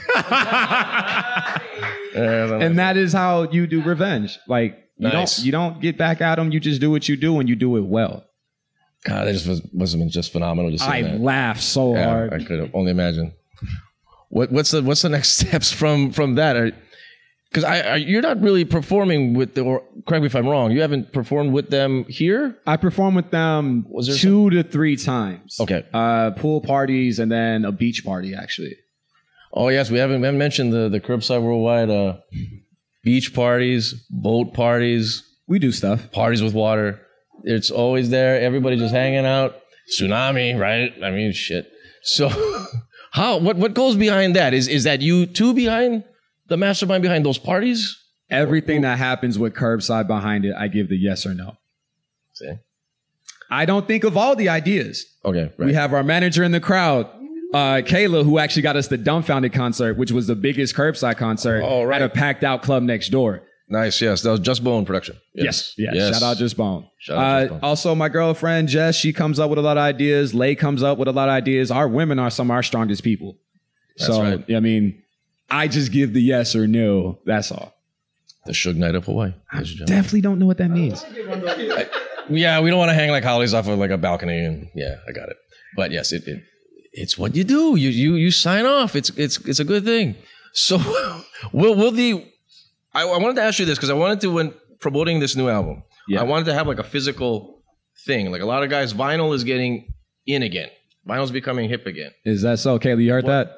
And that is how you do revenge. Like, you, nice. don't, you don't get back at them. You just do what you do, and you do it well. God, that just was, must have been just phenomenal to see I that. laughed so yeah, hard. I could only imagine. What, what's the what's the next steps from from that? Because I, I you're not really performing with the. Or correct me if I'm wrong. You haven't performed with them here. I performed with them Was there two some? to three times. Okay. Uh, pool parties and then a beach party, actually. Oh yes, we haven't, we haven't mentioned the the Curbside Worldwide uh, beach parties, boat parties. We do stuff. Parties with water. It's always there. Everybody just hanging out. Tsunami, right? I mean, shit. So, how? What? What goes behind that? Is is that you two behind the mastermind behind those parties? Everything that happens with Curbside behind it, I give the yes or no. See, I don't think of all the ideas. Okay, right. We have our manager in the crowd, uh, Kayla, who actually got us the Dumbfounded concert, which was the biggest Curbside concert oh, right. at a packed out club next door. Nice, yes. That was Just Bone production. Yes, yes. yes. Shout out Just Bone. Shout out uh, Just Bone. Also, my girlfriend, Jess, she comes up with a lot of ideas. Lay comes up with a lot of ideas. Our women are some of our strongest people. That's so, right. I mean, I just give the yes or no. That's all. The Suge Knight of Hawaii. I definitely don't know what that means. I, yeah, we don't want to hang like Hollies off of like a balcony. And yeah, I got it. But yes, it, it it's what you do. You you you sign off. It's it's it's a good thing. So, will will the I, I wanted to ask you this because I wanted to, when promoting this new album, yeah. I wanted to have like a physical thing. Like a lot of guys, vinyl is getting in again. Vinyl's becoming hip again. Is that so? Kayla, you heard what?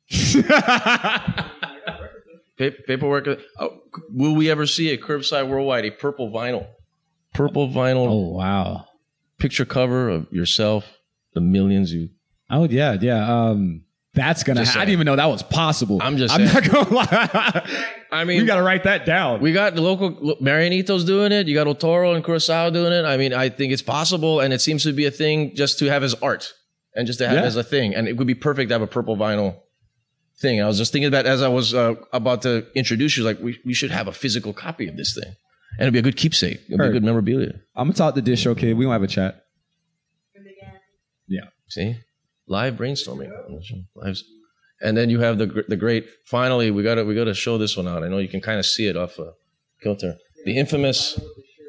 that? Pa- paperwork. Uh, will we ever see a Curbside Worldwide, a purple vinyl? Purple vinyl. Oh, wow. Picture cover of yourself, the millions you. Oh, yeah, yeah. Um, that's going to happen. I didn't even know that was possible. I'm just I'm saying. not going to lie. I mean, we got to write that down. We got the local Marianitos doing it. You got Otoro and Curacao doing it. I mean, I think it's possible, and it seems to be a thing just to have as art and just to have yeah. it as a thing. And it would be perfect to have a purple vinyl thing. And I was just thinking about as I was uh, about to introduce you, like we, we should have a physical copy of this thing. And it'd be a good keepsake. It'd be a Heard. good memorabilia. I'm gonna talk to Dish Show Kid. We gonna have a chat. Yeah. See? Live brainstorming. Lives. And then you have the gr- the great, finally, we gotta, we gotta show this one out. I know you can kind of see it off uh, kilter. The infamous,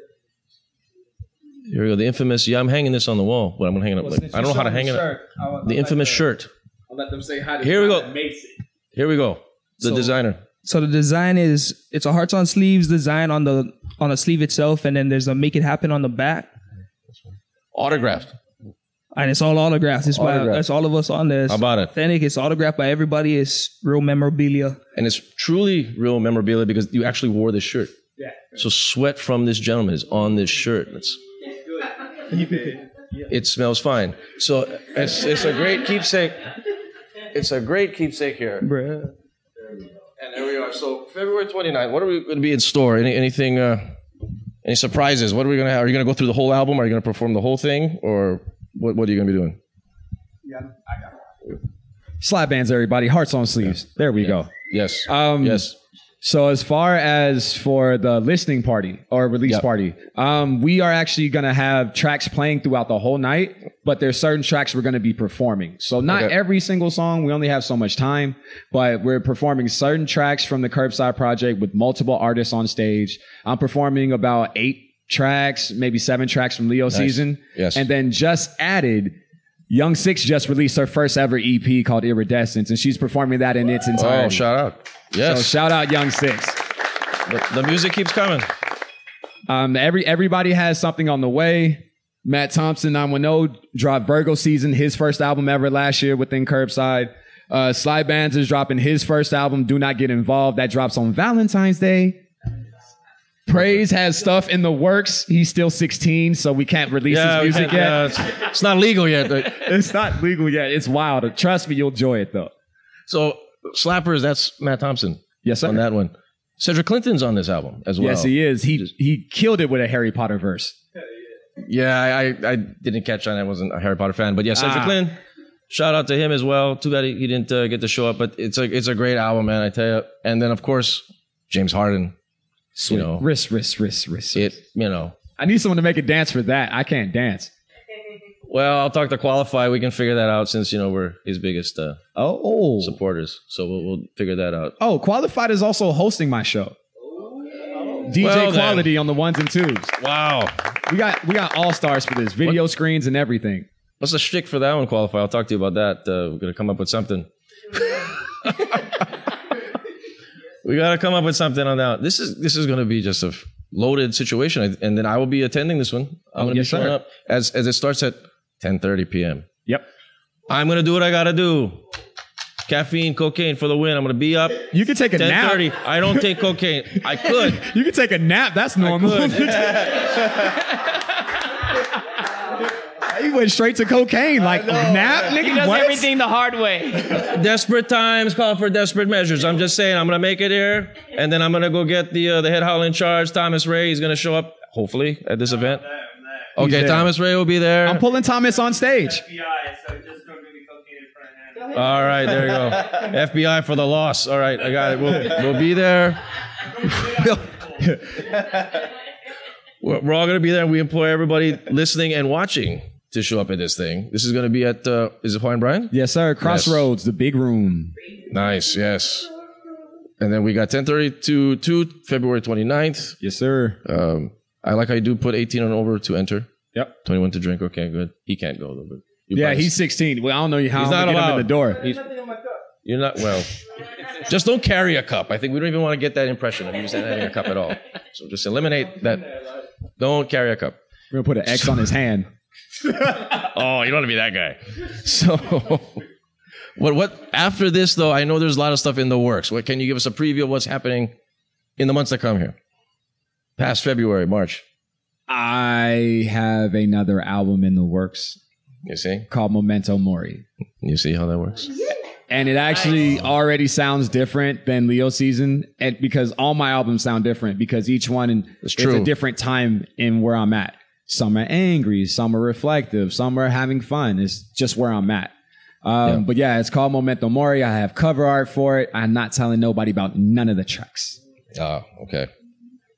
here we go, the infamous, yeah, I'm hanging this on the wall, but I'm gonna hang it up. Like, I don't know how to hang it up. The infamous shirt. I'll let them say hi to Here we go. Here we go. The So- designer. So the design is it's a hearts on sleeves design on the on the sleeve itself, and then there's a make it happen on the back, Autographed. and it's all autographed. It's by Autographed. that's all of us on there. It's How about it? authentic. It's autographed by everybody. It's real memorabilia. And it's truly real memorabilia because you actually wore this shirt. Yeah. So sweat from this gentleman is on this shirt. It's, it smells fine. So it's it's a great keepsake. It's a great keepsake here. Bruh. And there we are. So February twenty-ninth, what are we going to be in store? Any anything? Uh, any surprises? What are we going to have? Are you going to go through the whole album? Are you going to perform the whole thing, or what? What are you going to be doing? Slide bands, everybody. Hearts on sleeves. There we go. Yes. Um, yes. So as far as for the listening party or release Yep. party, um, we are actually going to have tracks playing throughout the whole night, but there's certain tracks we're going to be performing. So not Okay. every single song. We only have so much time, but we're performing certain tracks from the Curbside Project with multiple artists on stage. I'm performing about eight tracks, maybe seven tracks from Leo season. Yes. And then just added, Young Six just released her first ever E P called Iridescence, and she's performing that in its entirety. Oh, shout out. Yes. So shout out Young Six. the, the music keeps coming. Um, every everybody has something on the way. Matt Thompson, nine one zero, dropped Virgo Season, his first album ever last year within Curbside. Uh, Sly Bands is dropping his first album, Do Not Get Involved. That drops on Valentine's Day. Praise has stuff in the works. He's still sixteen, so we can't release Yeah, we his music can't- yet. yeah, it's, it's not legal yet. But, It's not legal yet. It's wild. Trust me, you'll enjoy it though. so Slappers, that's Matt Thompson Yes, sir. on that one. Cedric Clinton's on this album as well. Yes, he is. He he killed it with a Harry Potter verse. Yeah, I, I I didn't catch on. I wasn't a Harry Potter fan, but yeah, Cedric Ah. Clinton. Shout out to him as well. Too bad he, he didn't uh, get to show up, but it's a it's a great album, man. I tell you. And then of course James Harden. Sweet. You know, Wrist, wrist, wrist, wrist. it. You know. I need someone to make a dance for that. I can't dance. Well, I'll talk to Qualify. We can figure that out since you know we're his biggest uh, Oh, oh. supporters. So we'll we'll figure that out. Oh, Qualified is also hosting my show. D J Well, then. Quality on the ones and twos. Wow. We got we got all stars for this. Video screens and everything. What's the shtick for that one, Qualify? I'll talk to you about that. Uh, we're gonna come up with something. We gotta come up with something on that. This is this is gonna be just a loaded situation, and then I will be attending this one. I'm gonna yes, be showing sir. up as as it starts at ten thirty p.m. Yep. I'm gonna do what I gotta do. Caffeine, cocaine for the win. I'm gonna be up You can take a ten nap. thirty. I don't take cocaine. I could. You can take a nap. That's normal. You went straight to cocaine. Like nap, nigga. He does what? everything the hard way. Desperate times call for desperate measures. I'm just saying, I'm gonna make it here, and then I'm gonna go get the uh, the head howler in charge, Thomas Ray. He's gonna show up hopefully at this event. Okay, there. Thomas Ray will be there. I'm pulling Thomas on stage. All right, there you go. F B I for the loss. All right, I got it. We'll, we'll be there. we're, we're all going to be there. We employ everybody listening and watching to show up at this thing. This is going to be at, uh, is it Hawaiian Brian? Yes, sir. Crossroads, the big room. Nice, yes. And then we got ten thirty to two, February twenty-ninth. Yes, sir. Um, I like how you do put eighteen and over to enter. Yep. twenty-one to drink. Okay, good. He can't go though. But you Yeah, probably- he's sixteen. Well, I don't know how He's I'm not gonna get him allowed. in the door. He's- You're not, well, just don't carry a cup. I think we don't even want to get that impression of you just having a cup at all. So just eliminate that. Don't carry a cup. We're gonna put an X on his hand. Oh, you don't want to be that guy. So, what, what, after this though, I know there's a lot of stuff in the works. What, can you give us a preview of what's happening in the months that come here? Past February, March. I have another album in the works You see? called Memento Mori. You see how that works? And it actually already sounds different than Leo season, and because all my albums sound different because each one It's is true. a different time in where I'm at. Some are angry, some are reflective, some are having fun. It's just where I'm at. Um, Yeah. But yeah, it's called Memento Mori. I have cover art for it. I'm not telling nobody about none of the tracks. Ah, okay.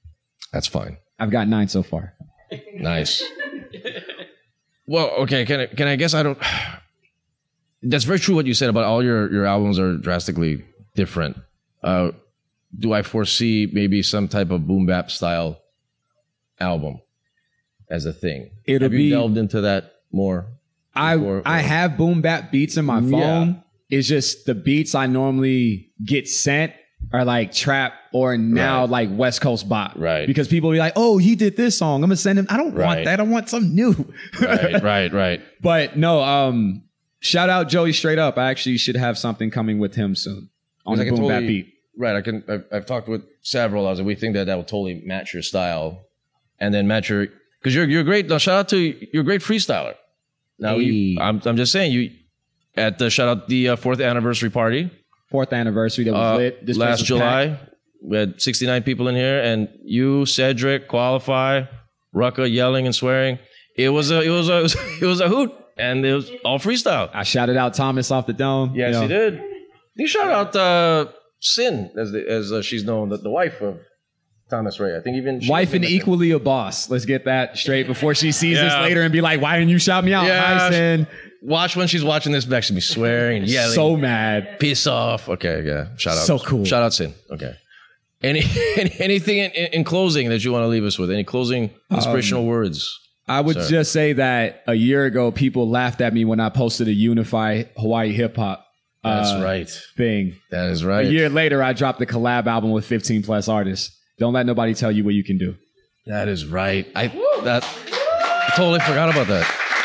That's fine. I've got nine so far. Nice. Well, okay. Can I, can I guess I don't... That's very true what you said about all your, your albums are drastically different. Uh, do I foresee maybe some type of boom bap style album as a thing? It'll Have you be, delved into that more? I before, I or? have boom bap beats in my phone. Yeah. It's just the beats I normally get sent are like trap or now Right. like West Coast bop. Right. Because people will be like, oh, he did this song. I'm gonna send him. I don't Right. want that. I want something new. Right, right, right. But no, um, shout out Joey Straight Up. I actually should have something coming with him soon on Because the I can boom bap totally- beat. Right. I can. I've, I've talked with several others, and we think that that will totally match your style, and then match your because you're you're great. Now, shout out to you're a great freestyler. Now, Hey. you, I'm I'm just saying you at the shout out the uh, fourth anniversary party Fourth anniversary that was uh, lit. This place last was July. packed. We had sixty-nine people in here, and you, Cedric, Qualify, Rucka yelling and swearing. It was a it was a it was, it was a hoot, and it was all freestyle. I shouted out Thomas off the dome. Yes, You know. you did. You shout out uh, Sin as the, as uh, she's known, the, the wife of Thomas Ray. I think even she Wife was and in the- equally a boss. Let's get that straight before she sees this Yeah. later and be like, why didn't you shout me out? Yeah. Hi, Sin. Watch when she's watching this back. She'll be swearing and yelling. So mad. Piss off. Okay, yeah. Shout out. So cool. Shout out Sin. Okay. Any, any anything in, in closing that you want to leave us with? Any closing inspirational words? I would Sorry. just say that a year ago, people laughed at me when I posted a Unify Hawaii hip hop That's uh, right. thing. That is A right. year later, I dropped the collab album with fifteen plus artists. Don't let nobody tell you what you can do. That is right. I that I totally forgot about that.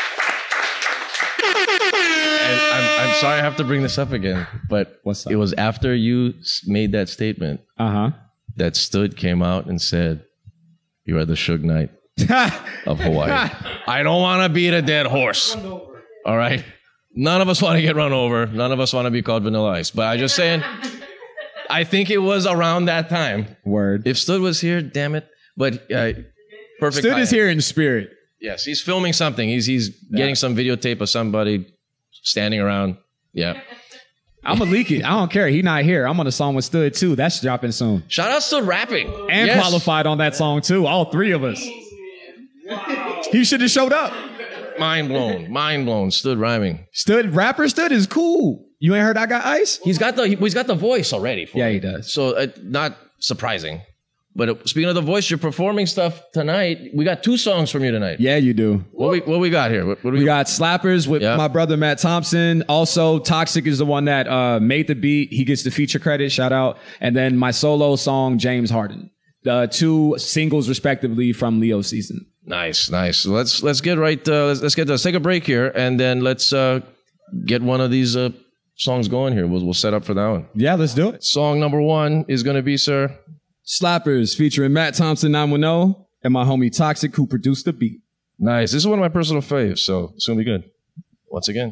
And I'm, I'm sorry I have to bring this up again, but What's up? it was after you s- made that statement Uh that Stud came out and said, "You are the Suge Knight huh. of Hawaii." I don't want to beat a dead horse. All right? None of us want to get run over. None of us want to be called Vanilla Ice. But I just saying, I think it was around that time. Word. If Stud was here, damn it. But uh, perfect. Stud is timing. here in spirit. Yes, he's filming something. He's he's getting some videotape of somebody standing around. Yeah. I'm gonna leak it. I don't care. He not here. I'm on a song with Stud too. That's dropping soon. Shout out to rapping. And Yes. qualified on that song too. All three of us. He should have showed up. Mind blown. Mind blown. Stood rhyming. Stud rapper Stud is cool. You ain't heard I Got Ice? He's got the he, he's got the voice already. For Yeah, it. he does. So uh, not surprising. But uh, speaking of the voice, you're performing stuff tonight. We got two songs from you tonight. Yeah, you do. What we what we got here? What, what do We got Slappers with Yeah. my brother Matt Thompson. Also, Toxic is the one that uh, made the beat. He gets the feature credit. Shout out. And then my solo song, James Harden. The two singles, respectively, from Leo season. Nice, nice. So let's let's get right. Uh, let's, let's get let's take a break here, and then let's uh, get one of these uh, songs going here. We'll we'll set up for that one. Yeah, let's do it. Song number one is going to be, sir. Slappers featuring Matt Thompson nine one zero and my homie Toxic, who produced the beat. Nice. This is one of my personal faves, so it's going to be good. Once again.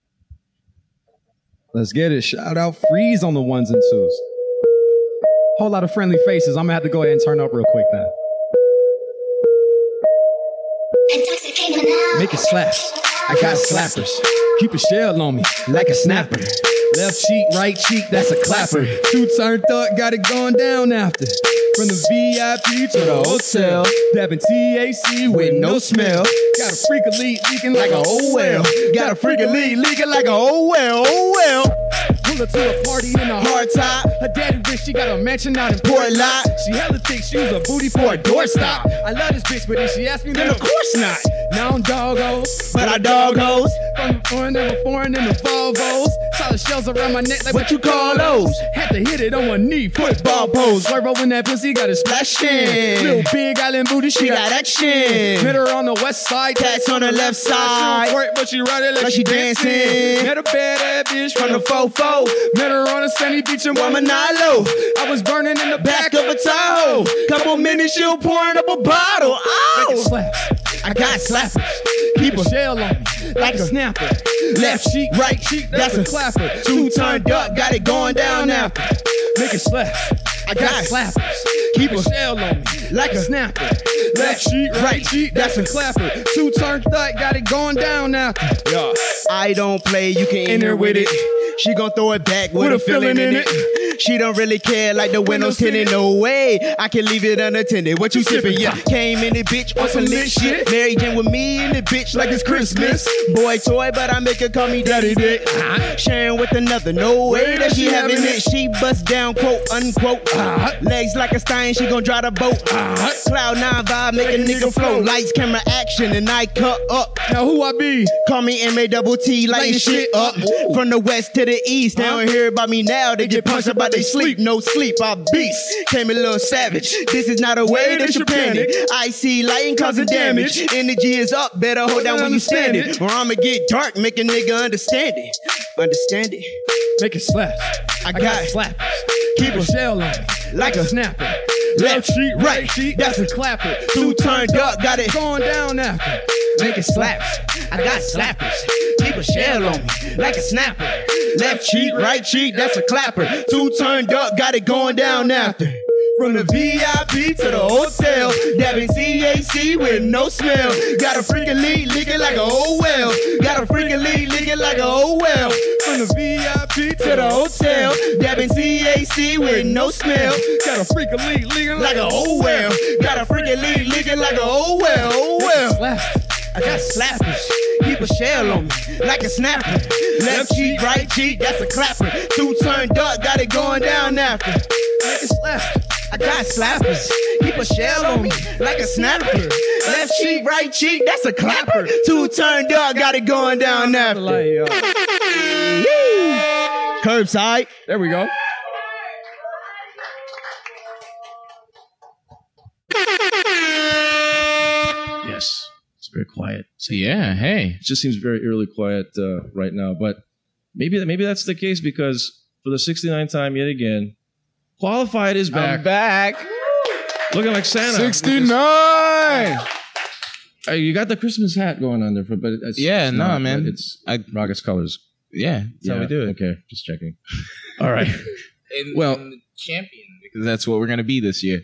Let's get it. Shout out Freeze on the ones and twos. Whole lot of friendly faces. I'm gonna have to go ahead and turn up real quick then. Make it slap. I got slappers. Keep a shell on me like a snapper. Left cheek, right cheek, that's a clapper. Two turned up, got it going down after. From the V I P to the hotel. Dabbing T H C with no smell. Got a freak of lead leaking like a oh well. Got a freak of lead leaking like a oh well, oh well. Pull her to a party in a hard top. Her daddy rich, she got a mansion out in Port Lot. She hella thick, she use a booty for a doorstop. I love this bitch, but if she ask me, then of course not. Now I'm doggos, but I dog hoes. From the foreign and the foreign and the Volvos. Solid shells around my neck like what you call those? Had to hit it on one knee, football pose. Swervo in that pussy, got a splash in. Little big island booty, she got action. Met her on the west side, cats on the left side. She don't twerk, but she ride it like, like she dancing. Met a bad ass bitch from the fofo. Met her on a sunny beach in Wamanalo. I was burning in the back of a Tahoe. Couple minutes, she was pouring up a bottle. Oh! I got slappers. Keep a shell on me like a snapper. Left cheek, right cheek, that's a clapper. Two turned up, got it going down after. Make it slap. I got slappers. Keep a shell on me like a snapper. Left cheek, right cheek, that's a clapper. Two turned up, got it going down after. Yeah. I don't play, you can enter with it. She gon' throw it back with, With a a feeling feeling in in it. She don't really care like the windows tinted. No way, I can leave it unattended. What you sipping? Yeah, came in the bitch on some lit shit. Mary Jane with me in the bitch like it's Christmas. Boy toy, but I make her call me daddy dick. Uh-huh. Sharing with another, no way that she having it. She bust down, quote unquote. Uh-huh. Legs like a stein, she gon' drive the boat. Uh-huh. Cloud nine vibe, make a nigga flow. Lights, camera, action, and I cut up. Now who I be? Call me M A double T, lighting shit up. Ooh. From the west to the east, they don't hear about me now. They get punched about they sleep, no sleep. I beast, came a little savage. This is not a way that you panic. I see lighting causing damage. Energy is up, better hold down when you stand it. Or I'ma get dark, make a nigga understand it. Understand it. Make it slap. I got, I got slappers. Keep a shell on it, like a snapper. Left cheek, right cheek, that's a clapper. Two turned up, got it going down after. Make it slaps. I got slappers. Keep a shell on me, like a snapper. Left cheek, right cheek, that's a clapper. Two turned up, got it going down after. From the V I P to the hotel, dabbing C A C with no smell. Got a freaking lead licking like a old well. Got a freaking lead licking like a old well. From the V I P to the hotel, dabbing C A C with no smell. Got a freaking lead licking like a old well. Got a freaking lead licking like a old well. Old well. I got slappers. Keep a shell on me, like a snapper. Left cheek, right cheek, that's a clapper. Two turned up, got it going down after. Like a slapper. I got slappers. Keep a shell on me, like a snapper. Left cheek, right cheek, that's a clapper. Two turned up, got it going down after. Curbside. There we go. Yes. It's very quiet. So yeah, hey. It just seems very eerily quiet uh, right now. But maybe maybe that's the case because for the sixty-ninth time yet again, Qualified is back. I'm back. Looking like Santa. sixty-nine. Uh, you got the Christmas hat going on there, for, but it's, yeah, it's no, not, man. It's I, Rockets colors. Yeah, that's yeah, how we do it. Okay, just checking. All right. And, well, and the champion, because that's what we're gonna be this year.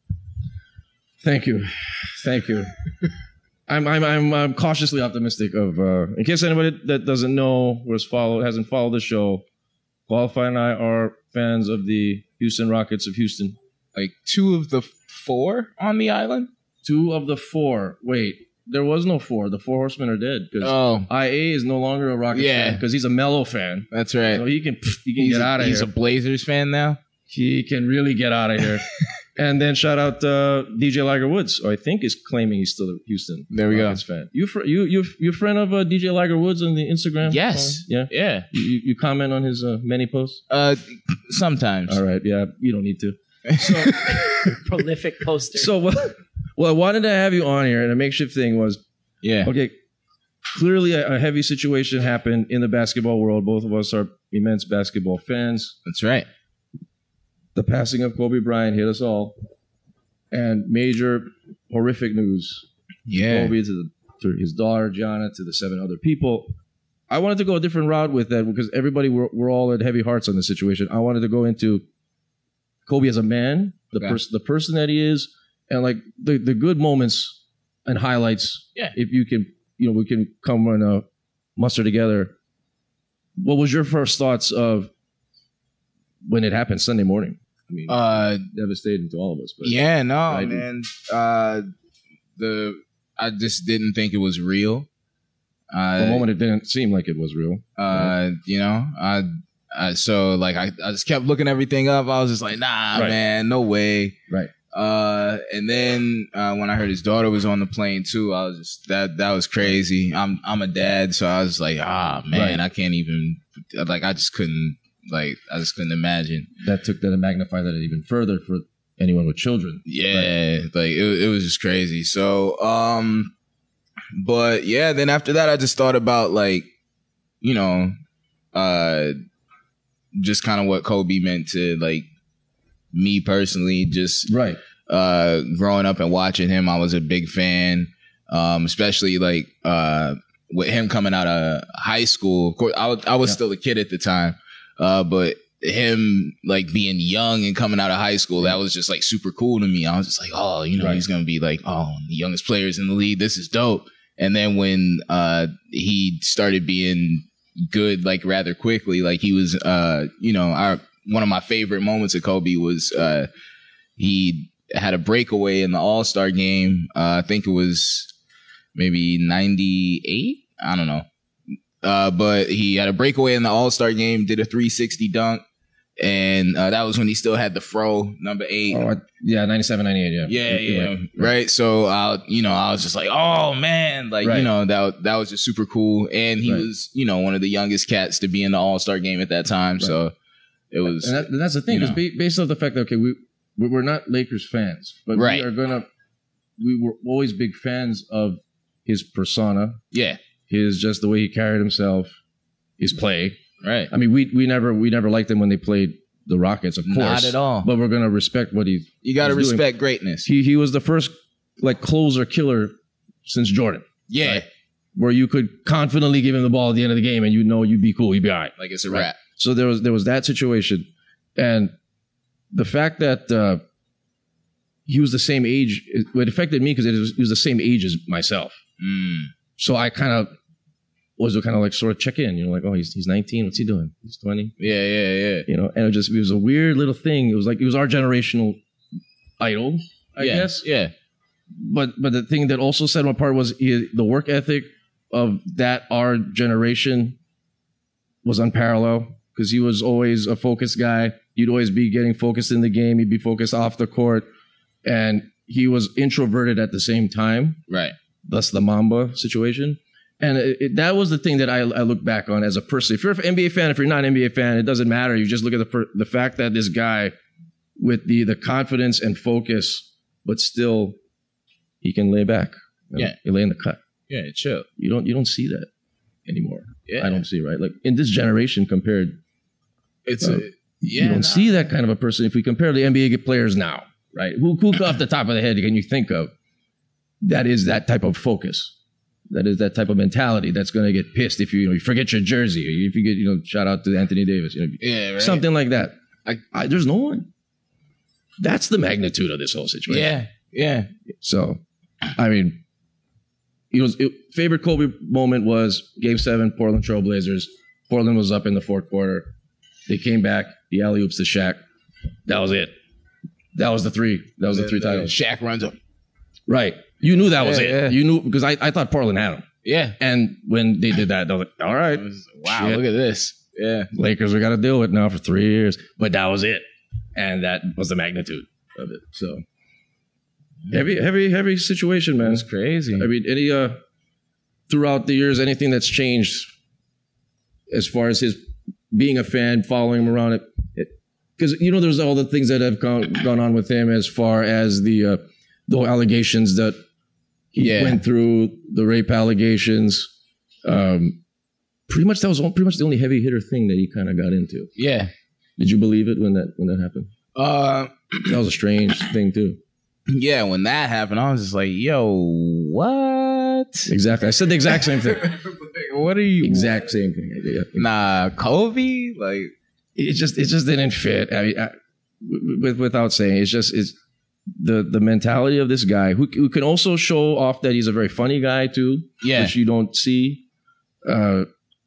Thank you, thank you. I'm I'm I'm, I'm cautiously optimistic of. Uh, in case anybody that doesn't know or has followed hasn't followed the show, Qualified and I are fans of the Houston Rockets of Houston. Like two of the four on the island. Two of the four. Wait, there was no four. The four horsemen are dead. Oh, I A is no longer a Rockets yeah. fan because he's a Melo fan. That's right. So he can he can he's get a, out of he's here. He's a Blazers fan now. He can really get out of here. And then shout out uh, D J Liger Woods, who I think is claiming he's still a Houston there we Rockets go. fan. You fr- you you you friend of uh, D J Liger Woods on the Instagram? Yes. Uh, yeah. Yeah. You, you comment on his uh, many posts? Uh, sometimes. All right. Yeah. You don't need to. So, prolific poster. So well, well, I wanted to have you on here, and a makeshift thing was, yeah. Okay. Clearly, a, a heavy situation happened in the basketball world. Both of us are immense basketball fans. That's right. The passing of Kobe Bryant hit us all, and major horrific news. Yeah. Kobe to, the, to his daughter Gianna, to the seven other people. I wanted to go a different route with that because everybody we're, we're all at heavy hearts on the situation. I wanted to go into Kobe as a man, the okay. person, the person that he is, and like the, the good moments and highlights. Yeah. If you can, you know, we can come and uh, muster together. What was your first thoughts of when it happened Sunday morning? I mean, uh, devastating to all of us. But yeah, no, I man. Uh, the I just didn't think it was real. Uh, For a moment, it didn't seem like it was real. Uh, right? You know, I, I so like I, I just kept looking everything up. I was just like, nah, right. man, no way. Right. Uh, and then uh, when I heard his daughter was on the plane too, I was just that that was crazy. I'm I'm a dad, so I was like, ah, man, right. I can't even like I just couldn't. Like, I just couldn't imagine. That took that and magnified that even further for anyone with children. Yeah, right. like, it, it was just crazy. So, um, but yeah, then after that, I just thought about, like, you know, uh, just kind of what Kobe meant to, like, me personally. Just right. uh, growing up and watching him, I was a big fan, um, especially, like, uh, with him coming out of high school. Of course, I was, I was yeah. still a kid at the time. Uh, but him like being young and coming out of high school, that was just like super cool to me. I was just like, oh, you know, right. he's gonna be like, oh, the youngest players in the league. This is dope. And then when uh, he started being good, like rather quickly, like he was, uh, you know, our one of my favorite moments of Kobe was uh, he had a breakaway in the All-Star game. Uh, I think it was maybe ninety-eight. I don't know. Uh, but he had a breakaway in the All-Star game, did a three sixty dunk. And uh, that was when he still had the fro, number eight. Oh, yeah, ninety-seven, ninety-eight, yeah. Yeah, yeah, right. right. So, uh, you know, I was just like, oh, man. Like, right. you know, that that was just super cool. And he right. was, you know, one of the youngest cats to be in the All-Star game at that time. Right. So it was. And, that, and that's the thing. It's ba- based on the fact that, okay, we, we're not Lakers fans, but right. we are going to, we were always big fans of his persona. Yeah. His, just the way he carried himself, his play. Right. I mean, we we never we never liked him when they played the Rockets, of course. Not at all. But we're gonna respect what he. You got to respect doing. greatness. He he was the first like closer killer since Jordan. Yeah. Right? Where you could confidently give him the ball at the end of the game, and you know you'd be cool, you'd be all right. Like it's a right? wrap. So there was there was that situation, and the fact that uh, he was the same age, it, it affected me because it was, he was the same age as myself. Mm. So I kind of. was kind of like sort of check in, you know, like, oh, he's he's nineteen. What's he doing? He's twenty. Yeah, yeah, yeah. You know, and it just it was a weird little thing. It was like it was our generational idol, I yeah, guess. Yeah. But but the thing that also set him apart was he, the work ethic of that our generation was unparalleled because he was always a focused guy. You'd always be getting focused in the game. He'd be focused off the court, and he was introverted at the same time. Right. Thus the Mamba situation. And it, it, that was the thing that I, I look back on as a person. If you're an N B A fan, if you're not an N B A fan, it doesn't matter. You just look at the per, the fact that this guy with the the confidence and focus, but still he can lay back. You know, yeah, he lay in the cut. Yeah, chill. You don't you don't see that anymore. Yeah, I don't see right. Like in this generation compared, it's uh, a, yeah, you don't nah. see that kind of a person. If we compare the N B A players now, right? Who who off the top of the head can you think of that is that type of focus? That is that type of mentality that's going to get pissed if you, you, know, you forget your jersey, or if you get, you know, shout out to Anthony Davis, you know, yeah, right. something like that. I, I, there's no one. That's the magnitude of this whole situation. Yeah, yeah. So, I mean, it was it, favorite Kobe moment was Game Seven, Portland Trailblazers. Portland was up in the fourth quarter. They came back. The alley oops to Shaq. That was it. That was the three. That was the, the three titles. Shaq runs up. Right. You knew that was yeah, it. Yeah. You knew because I, I thought Portland had him. Yeah. And when they did that, I was like, all right. Was, wow, shit. Look at this. Yeah. Lakers, we got to deal with now for three years. But that was it. And that was the magnitude of it. So heavy, heavy, heavy situation, man. It's crazy. I mean, any uh throughout the years, anything that's changed as far as his being a fan, following him around it. Because, you know, there's all the things that have gone, gone on with him as far as the uh, the allegations that he yeah. went through, the rape allegations. Um, pretty much that was all, pretty much the only heavy hitter thing that he kind of got into. Yeah. Did you believe it when that when that happened? Uh, that was a strange thing too. Yeah, when that happened, I was just like, "Yo, what?" Exactly. I said the exact same thing. What are you? Exact same thing. Yeah. Nah, Kobe. Like it just it just didn't fit. I mean, I, with, without saying, it's just it's. The the mentality of this guy who, who can also show off that he's a very funny guy too, yeah, which you don't see. Uh,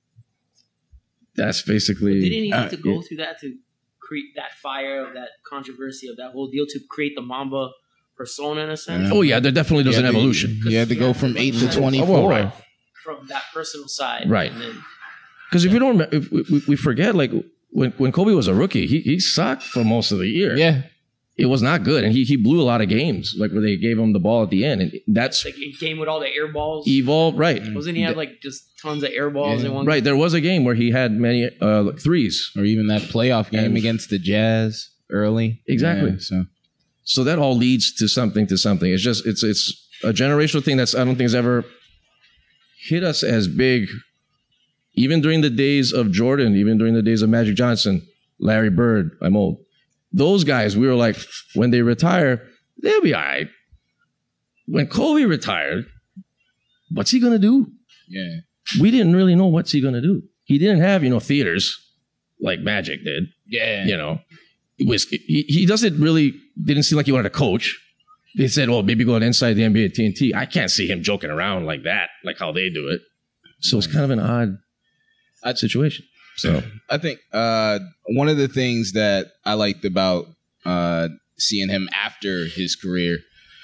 that's basically. But didn't he uh, need to go yeah. through that to create that fire of that controversy of that whole deal to create the Mamba persona in a sense? Oh yeah, there definitely does an evolution. You had to go from eight to twenty-four. Oh, right. From that personal side, right? Because if you don't, if we, we forget, like when when Kobe was a rookie, he he sucked for most of the year. Yeah. It was not good, and he he blew a lot of games, like where they gave him the ball at the end, and that's like a game with all the air balls. Evolved, right? Wasn't he have like just tons of air balls yeah. in one? Right, there was a game where he had many uh, like threes, or even that playoff game and, against the Jazz early. Exactly. Yeah, so, so that all leads to something to something. It's just it's it's a generational thing that's I don't think has ever hit us as big, even during the days of Jordan, even during the days of Magic Johnson, Larry Bird. I'm old. Those guys, we were like, when they retire, they'll be all right. When Kobe retired, what's he going to do? Yeah. We didn't really know what's he going to do. He didn't have, you know, theaters like Magic did. Yeah. You know, it was, he, he doesn't really, didn't seem like he wanted to coach. They said, well, maybe go inside the N B A at T N T. I can't see him joking around like that, like how they do it. So it's kind of an odd, odd situation. So I think uh, one of the things that I liked about uh, seeing him after his career,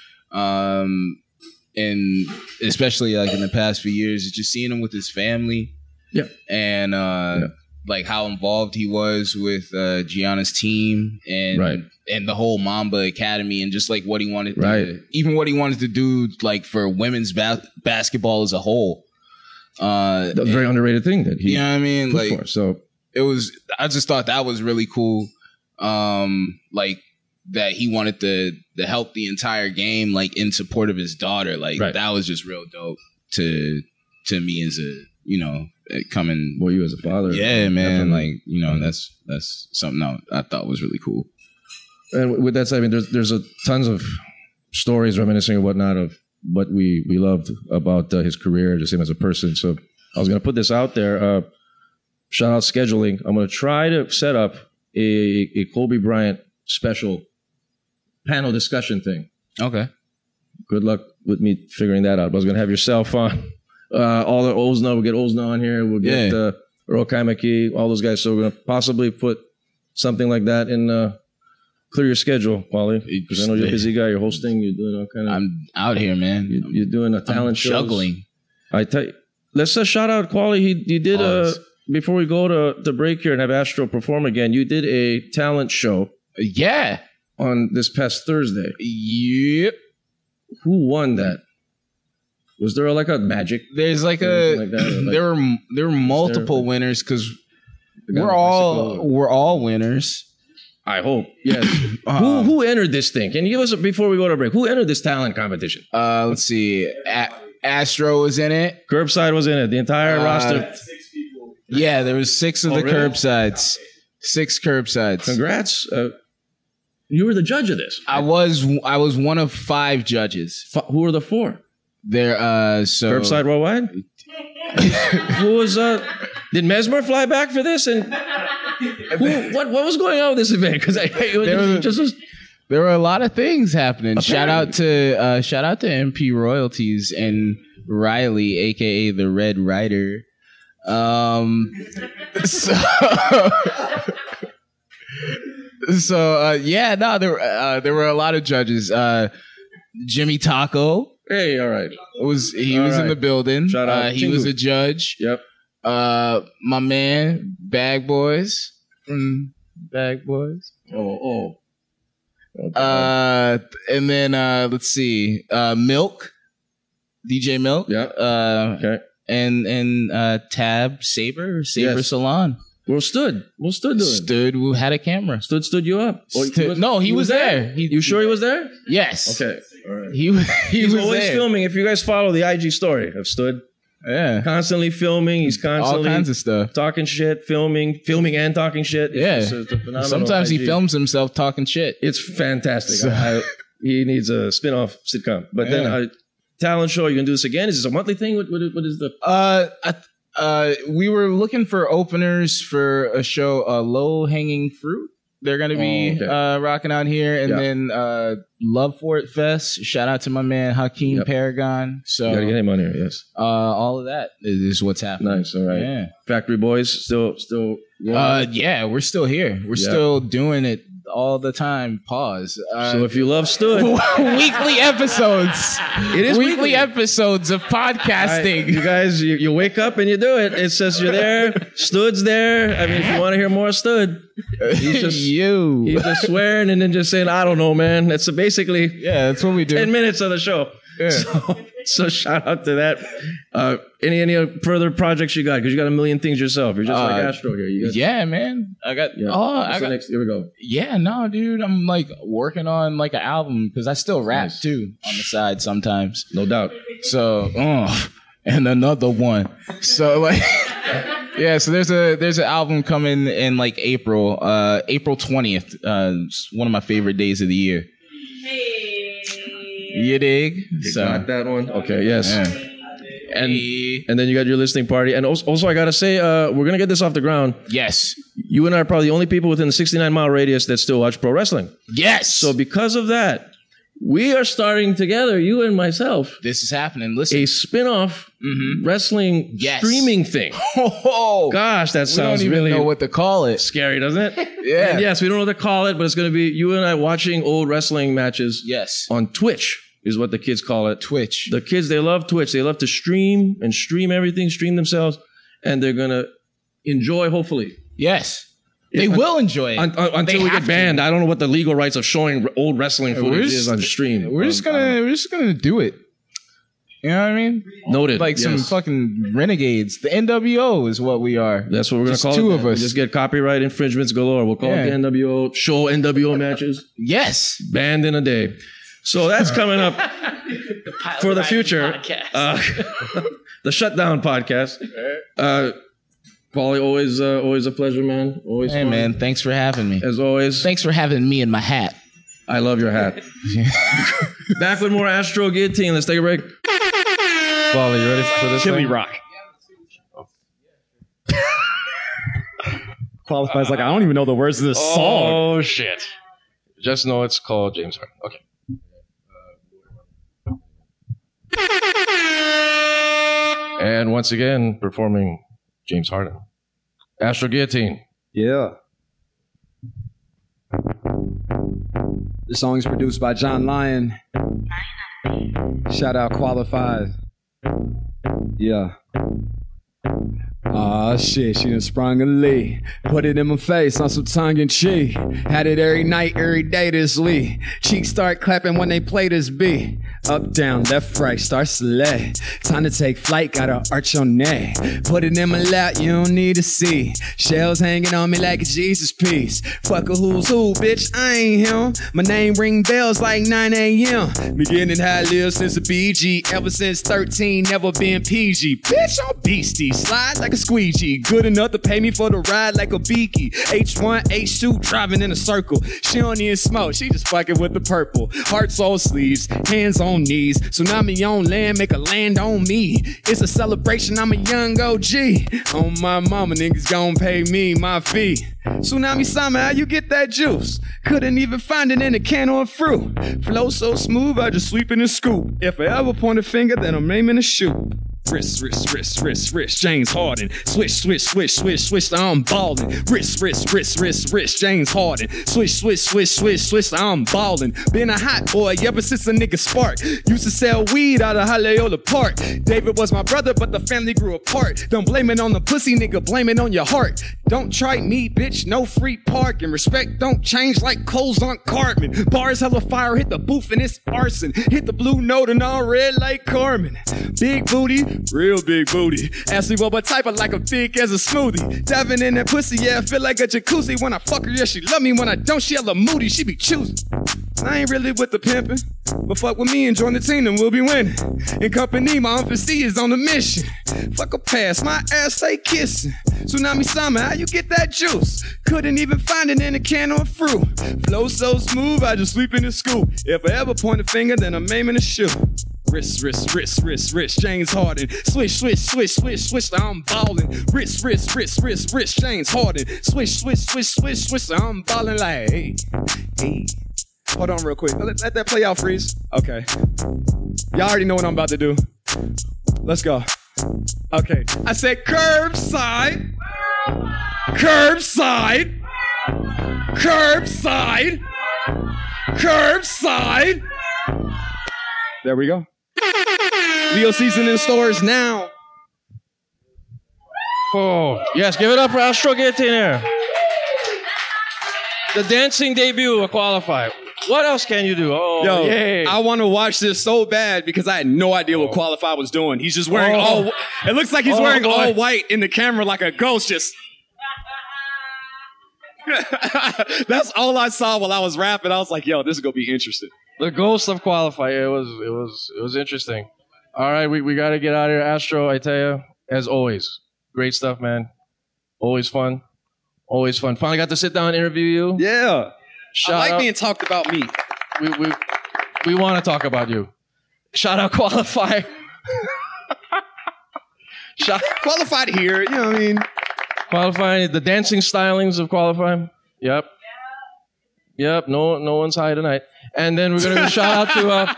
um, and especially like in the past few years, is just seeing him with his family. Yeah. And uh, yeah. like how involved he was with uh, Gianna's team and right. and the whole Mamba Academy and just like what he wanted to right. do, even what he wanted to do like for women's ba- basketball as a whole. Uh, That's a very underrated thing that he you know what I mean? put Like for, so it was I just thought that was really cool. Um, like that he wanted to to help the entire game like in support of his daughter. Like right. that was just real dope to to me as a you know coming well you as a father. Yeah, man. Definitely. Like you know that's that's something I, I thought was really cool. And with that said, I mean there's there's a tons of stories reminiscing and whatnot of what we we loved about uh, his career, just him as a person. So I was going to put this out there. Uh, shout out scheduling. I'm going to try to set up a, a Kobe Bryant special panel discussion thing. Okay. Good luck with me figuring that out. But I was going to have yourself on. Uh, all the Ozna, we'll get Ozna on here. We'll get yeah. uh, Earl Kaimaki, all those guys. So we're going to possibly put something like that in. Uh, clear your schedule, Wally. Because I know you're a busy guy. You're hosting. You're doing all kind of. I'm out here, man. You, you're doing a talent show. Juggling. I tell you. Let's just shout out Quali. He he did a before we go to the break here and have Astro perform again. You did a talent show. Yeah. On this past Thursday. Yep. Who won that? Was there like a magic? There's like a like that, like, there were there were multiple there, winners because we're all or? we're all winners. I hope. Yes. uh, who who entered this thing? Can you give us a, before we go to break? Who entered this talent competition? Uh, let's see. A- Astro was in it. Curbside was in it. The entire uh, roster. Six people. Yeah, there was six of oh, the really? curbsides. Six curbsides. Congrats. Uh, you were the judge of this. I was. I was one of five judges. F- who were the four? There. Uh, so Curbside Worldwide. Who was? Uh, did Mesmer fly back for this? And who, what what was going on with this event? Because I there, was, just was, there were a lot of things happening. Apparently. Shout out to uh, shout out to M P Royalties and Riley, aka the Red Rider. Um, so so uh, yeah, no, there uh, there were a lot of judges. Uh, Jimmy Taco. Hey, all right. Was he all was right. in the building? Shout out. Uh, he was a judge. Yep. Uh, my man, Bag Boys from Bag Boys. Oh, oh. Okay. Uh, and then uh, let's see, uh, Milk, D J Milk. Yeah. Uh, okay. And and uh, Tab Saber Saber yes. Salon. Well, Stood. Well, Stood doing? Stood who had a camera. Stood stood you up. Oh, he was, no, he, he was, was there. there. He, you sure he was there? Yes. Okay. All right. He was. He He's was always there. filming. If you guys follow the I G story of Stood. Yeah. Constantly filming. He's constantly all kinds of stuff. Talking shit, filming, filming and talking shit. It's yeah. Just, it's a phenomenal Sometimes I G. he films himself talking shit. It's fantastic. So. I, I, he needs a spin-off sitcom. But yeah. then a talent show, you can do this again? Is this a monthly thing? What, what, what is the... Uh, I, uh, we were looking for openers for a show, uh, Low Hanging Fruit. They're going to be oh, okay. uh, rocking out here. And yeah. then uh, Love For It Fest. Shout out to my man, Hakeem yep. Paragon. So, you got to get him on here, yes. Uh, all of that is what's happening. Nice, all right. Yeah. Factory Boys, still... still uh, yeah, we're still here. We're yeah. still doing it all the time. Pause. Uh, so if you love Stood... weekly episodes. It is weekly, weekly. episodes of podcasting. Right, you guys, you, you wake up and you do it. It says you're there. Stood's there. I mean, if you want to hear more Stood, he's just, you. he's just swearing and then just saying, I don't know, man. That's basically yeah, that's what we do. ten minutes of the show. Yeah. So, so shout out to that. Uh, any any further projects you got? Because you got a million things yourself. You're just uh, like Astro here. You got, yeah, man. I got. Yeah. Oh, What's I got. Next, here we go. Yeah, no, dude. I'm like working on like an album because I still rap nice. too on the side sometimes. No doubt. So, oh, and another one. So like. Yeah, so there's a there's an album coming in like April, uh, April twentieth. Uh, it's one of my favorite days of the year. Hey. You dig? You so got that one. Okay, yes. Yeah. And and then you got your listening party. And also, also I gotta say, uh, we're gonna get this off the ground. Yes. You and I are probably the only people within the sixty-nine mile radius that still watch pro wrestling. Yes. So because of that, we are starting together, you and myself. This is happening. Listen. A spin-off mm-hmm. wrestling yes. streaming thing. Oh, gosh, that we sounds don't even really know what to call it. Scary, doesn't it? Yeah. And yes, we don't know what to call it, but it's going to be you and I watching old wrestling matches. Yes. On Twitch is what the kids call it. Twitch. The kids, they love Twitch. They love to stream and stream everything, stream themselves, and they're going to enjoy, hopefully. Yes. They if, will enjoy it. Un, un, until they we get banned. To. I don't know what the legal rights of showing old wrestling footage just, is on stream. We're just um, gonna, we're just gonna do it. You know what I mean? Noted. Like yes. some fucking renegades. The N W O is what we are. That's what we're just gonna call two it. Two of us. We just get copyright infringements galore. We'll call yeah. it the N W O. Show N W O matches. Yes. Banned in a day. So that's coming up the for the future. Uh, the Shutdown Podcast. Uh, Paulie, always, uh, always a pleasure, man. Always. Hey, fun. man, thanks for having me. As always. Thanks for having me and my hat. I love your hat. Back with more Astro Guillotine. Let's take a break. Paulie, you ready for this? Chili thing? Rock. Qualifies like I don't even know the words of this oh, song. Oh shit! Just know it's called James Harden. Okay. And once again, performing James Harden. Astro Guillotine. Yeah. The song is produced by John Lyon. Shout out Qualified. Yeah. Aw, shit, she done sprung a leak. Put it in my face on some tongue and cheek. Had it every night, every day this week. Cheeks start clapping when they play this beat. Up, down, left, right, start select. Time to take flight, gotta arch your neck. Put it in my lap, you don't need to see. Shells hanging on me like a Jesus piece. Fuck a who's who, bitch, I ain't him. My name ring bells like nine a.m. Beginning how I live since a B G. Ever since thirteen, never been P G. Bitch, I'm beastie, slide like a squeegee. Good enough to pay me for the ride like a beaky. H one, H two, driving in a circle. She don't even smoke, she just fucking with the purple. Hearts on sleeves, hands on knees. Tsunami on land, make a land on me. It's a celebration, I'm a young O G. On my mama, niggas gon' pay me my fee. Tsunami Sama, how you get that juice? Couldn't even find it in a can or a fruit. Flow so smooth, I just sweep in a scoop. If I ever point a finger, then I'm aiming a shoot. Wrist, wrist, wrist, wrist, wrist, James Harden. Switch, switch, switch, switch, switch, I'm ballin'. Wrist, wrist, wrist, wrist, wrist, James Harden. Switch, switch, switch, switch, switch, I'm ballin'. Been a hot boy ever since a nigga spark. Used to sell weed out of Haleola Park. David was my brother, but the family grew apart. Don't blame it on the pussy, nigga, blame it on your heart. Don't try me, bitch, no free parking. Respect don't change like clothes on Cartman. Bars hella fire, hit the booth and it's arson. Hit the blue note and all red like Carmen. Big booty, real big booty. Ask me what my type of like a big as a smoothie. Diving in that pussy, yeah, I feel like a jacuzzi. When I fuck her, yeah, she love me. When I don't, she hella moody, she be choosing. I ain't really with the pimping, but fuck with me and join the team and we'll be winning. In company, my Uncle C is on the mission. Fuck a pass, my ass stay kissing. Tsunami Sama, how you get that juice? Couldn't even find it in a can or a fruit. Flow so smooth, I just sweep in the scoop. If I ever point a finger, then I'm aiming a shoe. Wrist, wrist, wrist, wrist, wrist, James Harden. Switch, switch, switch, switch, switch, I'm ballin'. Wrist, wrist, wrist, wrist, wrist, James Harden. Switch, switch, switch, switch, switch, I'm ballin' like, hey, hey. Hold on real quick. Let, let that play out, Freeze. Okay. Y'all already know what I'm about to do. Let's go. Okay. I said curbside. Curbside. Curbside. Curbside. There we go. Leo season in stores now. Oh, yes. Give it up for Astro Guillotine here. The dancing debut of Qualify. What else can you do? Oh, Yo, yay. I want to watch this so bad because I had no idea what Qualify was doing. He's just wearing oh. all. It looks like he's oh, wearing boy. all white in the camera like a ghost. Just. That's all I saw while I was rapping. I was like, "Yo, this is gonna be interesting." The ghost of Qualify. It was. It was. It was interesting. All right, we we got to get out of here, Astro. I tell you, as always, great stuff, man. Always fun. Always fun. Finally got to sit down and interview you. Yeah. Shout I like out. being talked about me. We we we want to talk about you. Shout out Qualify. Shout Qualified here. You know what I mean? Qualify. The dancing stylings of Qualify. Yep. Yep, no no one's high tonight. And then we're going to give a shout out to... Uh,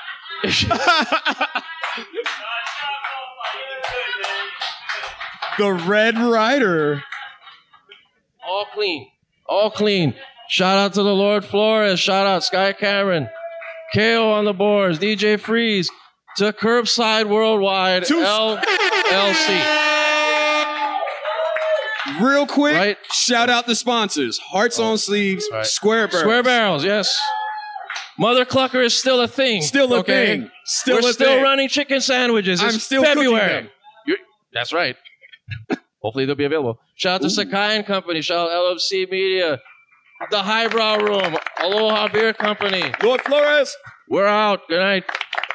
the Red Rider. All clean. All clean. Shout out to the Lord Flores. Shout out Sky Cameron. K O on the boards. D J Freeze. To Curbside Worldwide. To L L C. Real quick, right? Shout out the sponsors. Hearts oh. on Sleeves, right. Square Barrels. Square Barrels, yes. Mother Clucker is still a thing. Still a okay? thing. Still We're a still thing. running chicken sandwiches. It's I'm still February. cooking them. You're, that's right. Hopefully they'll be available. Shout out to Ooh. Sakai and Company. Shout out L F C Media. The Highbrow Room. Aloha Beer Company. Lord Flores. We're out. Good night.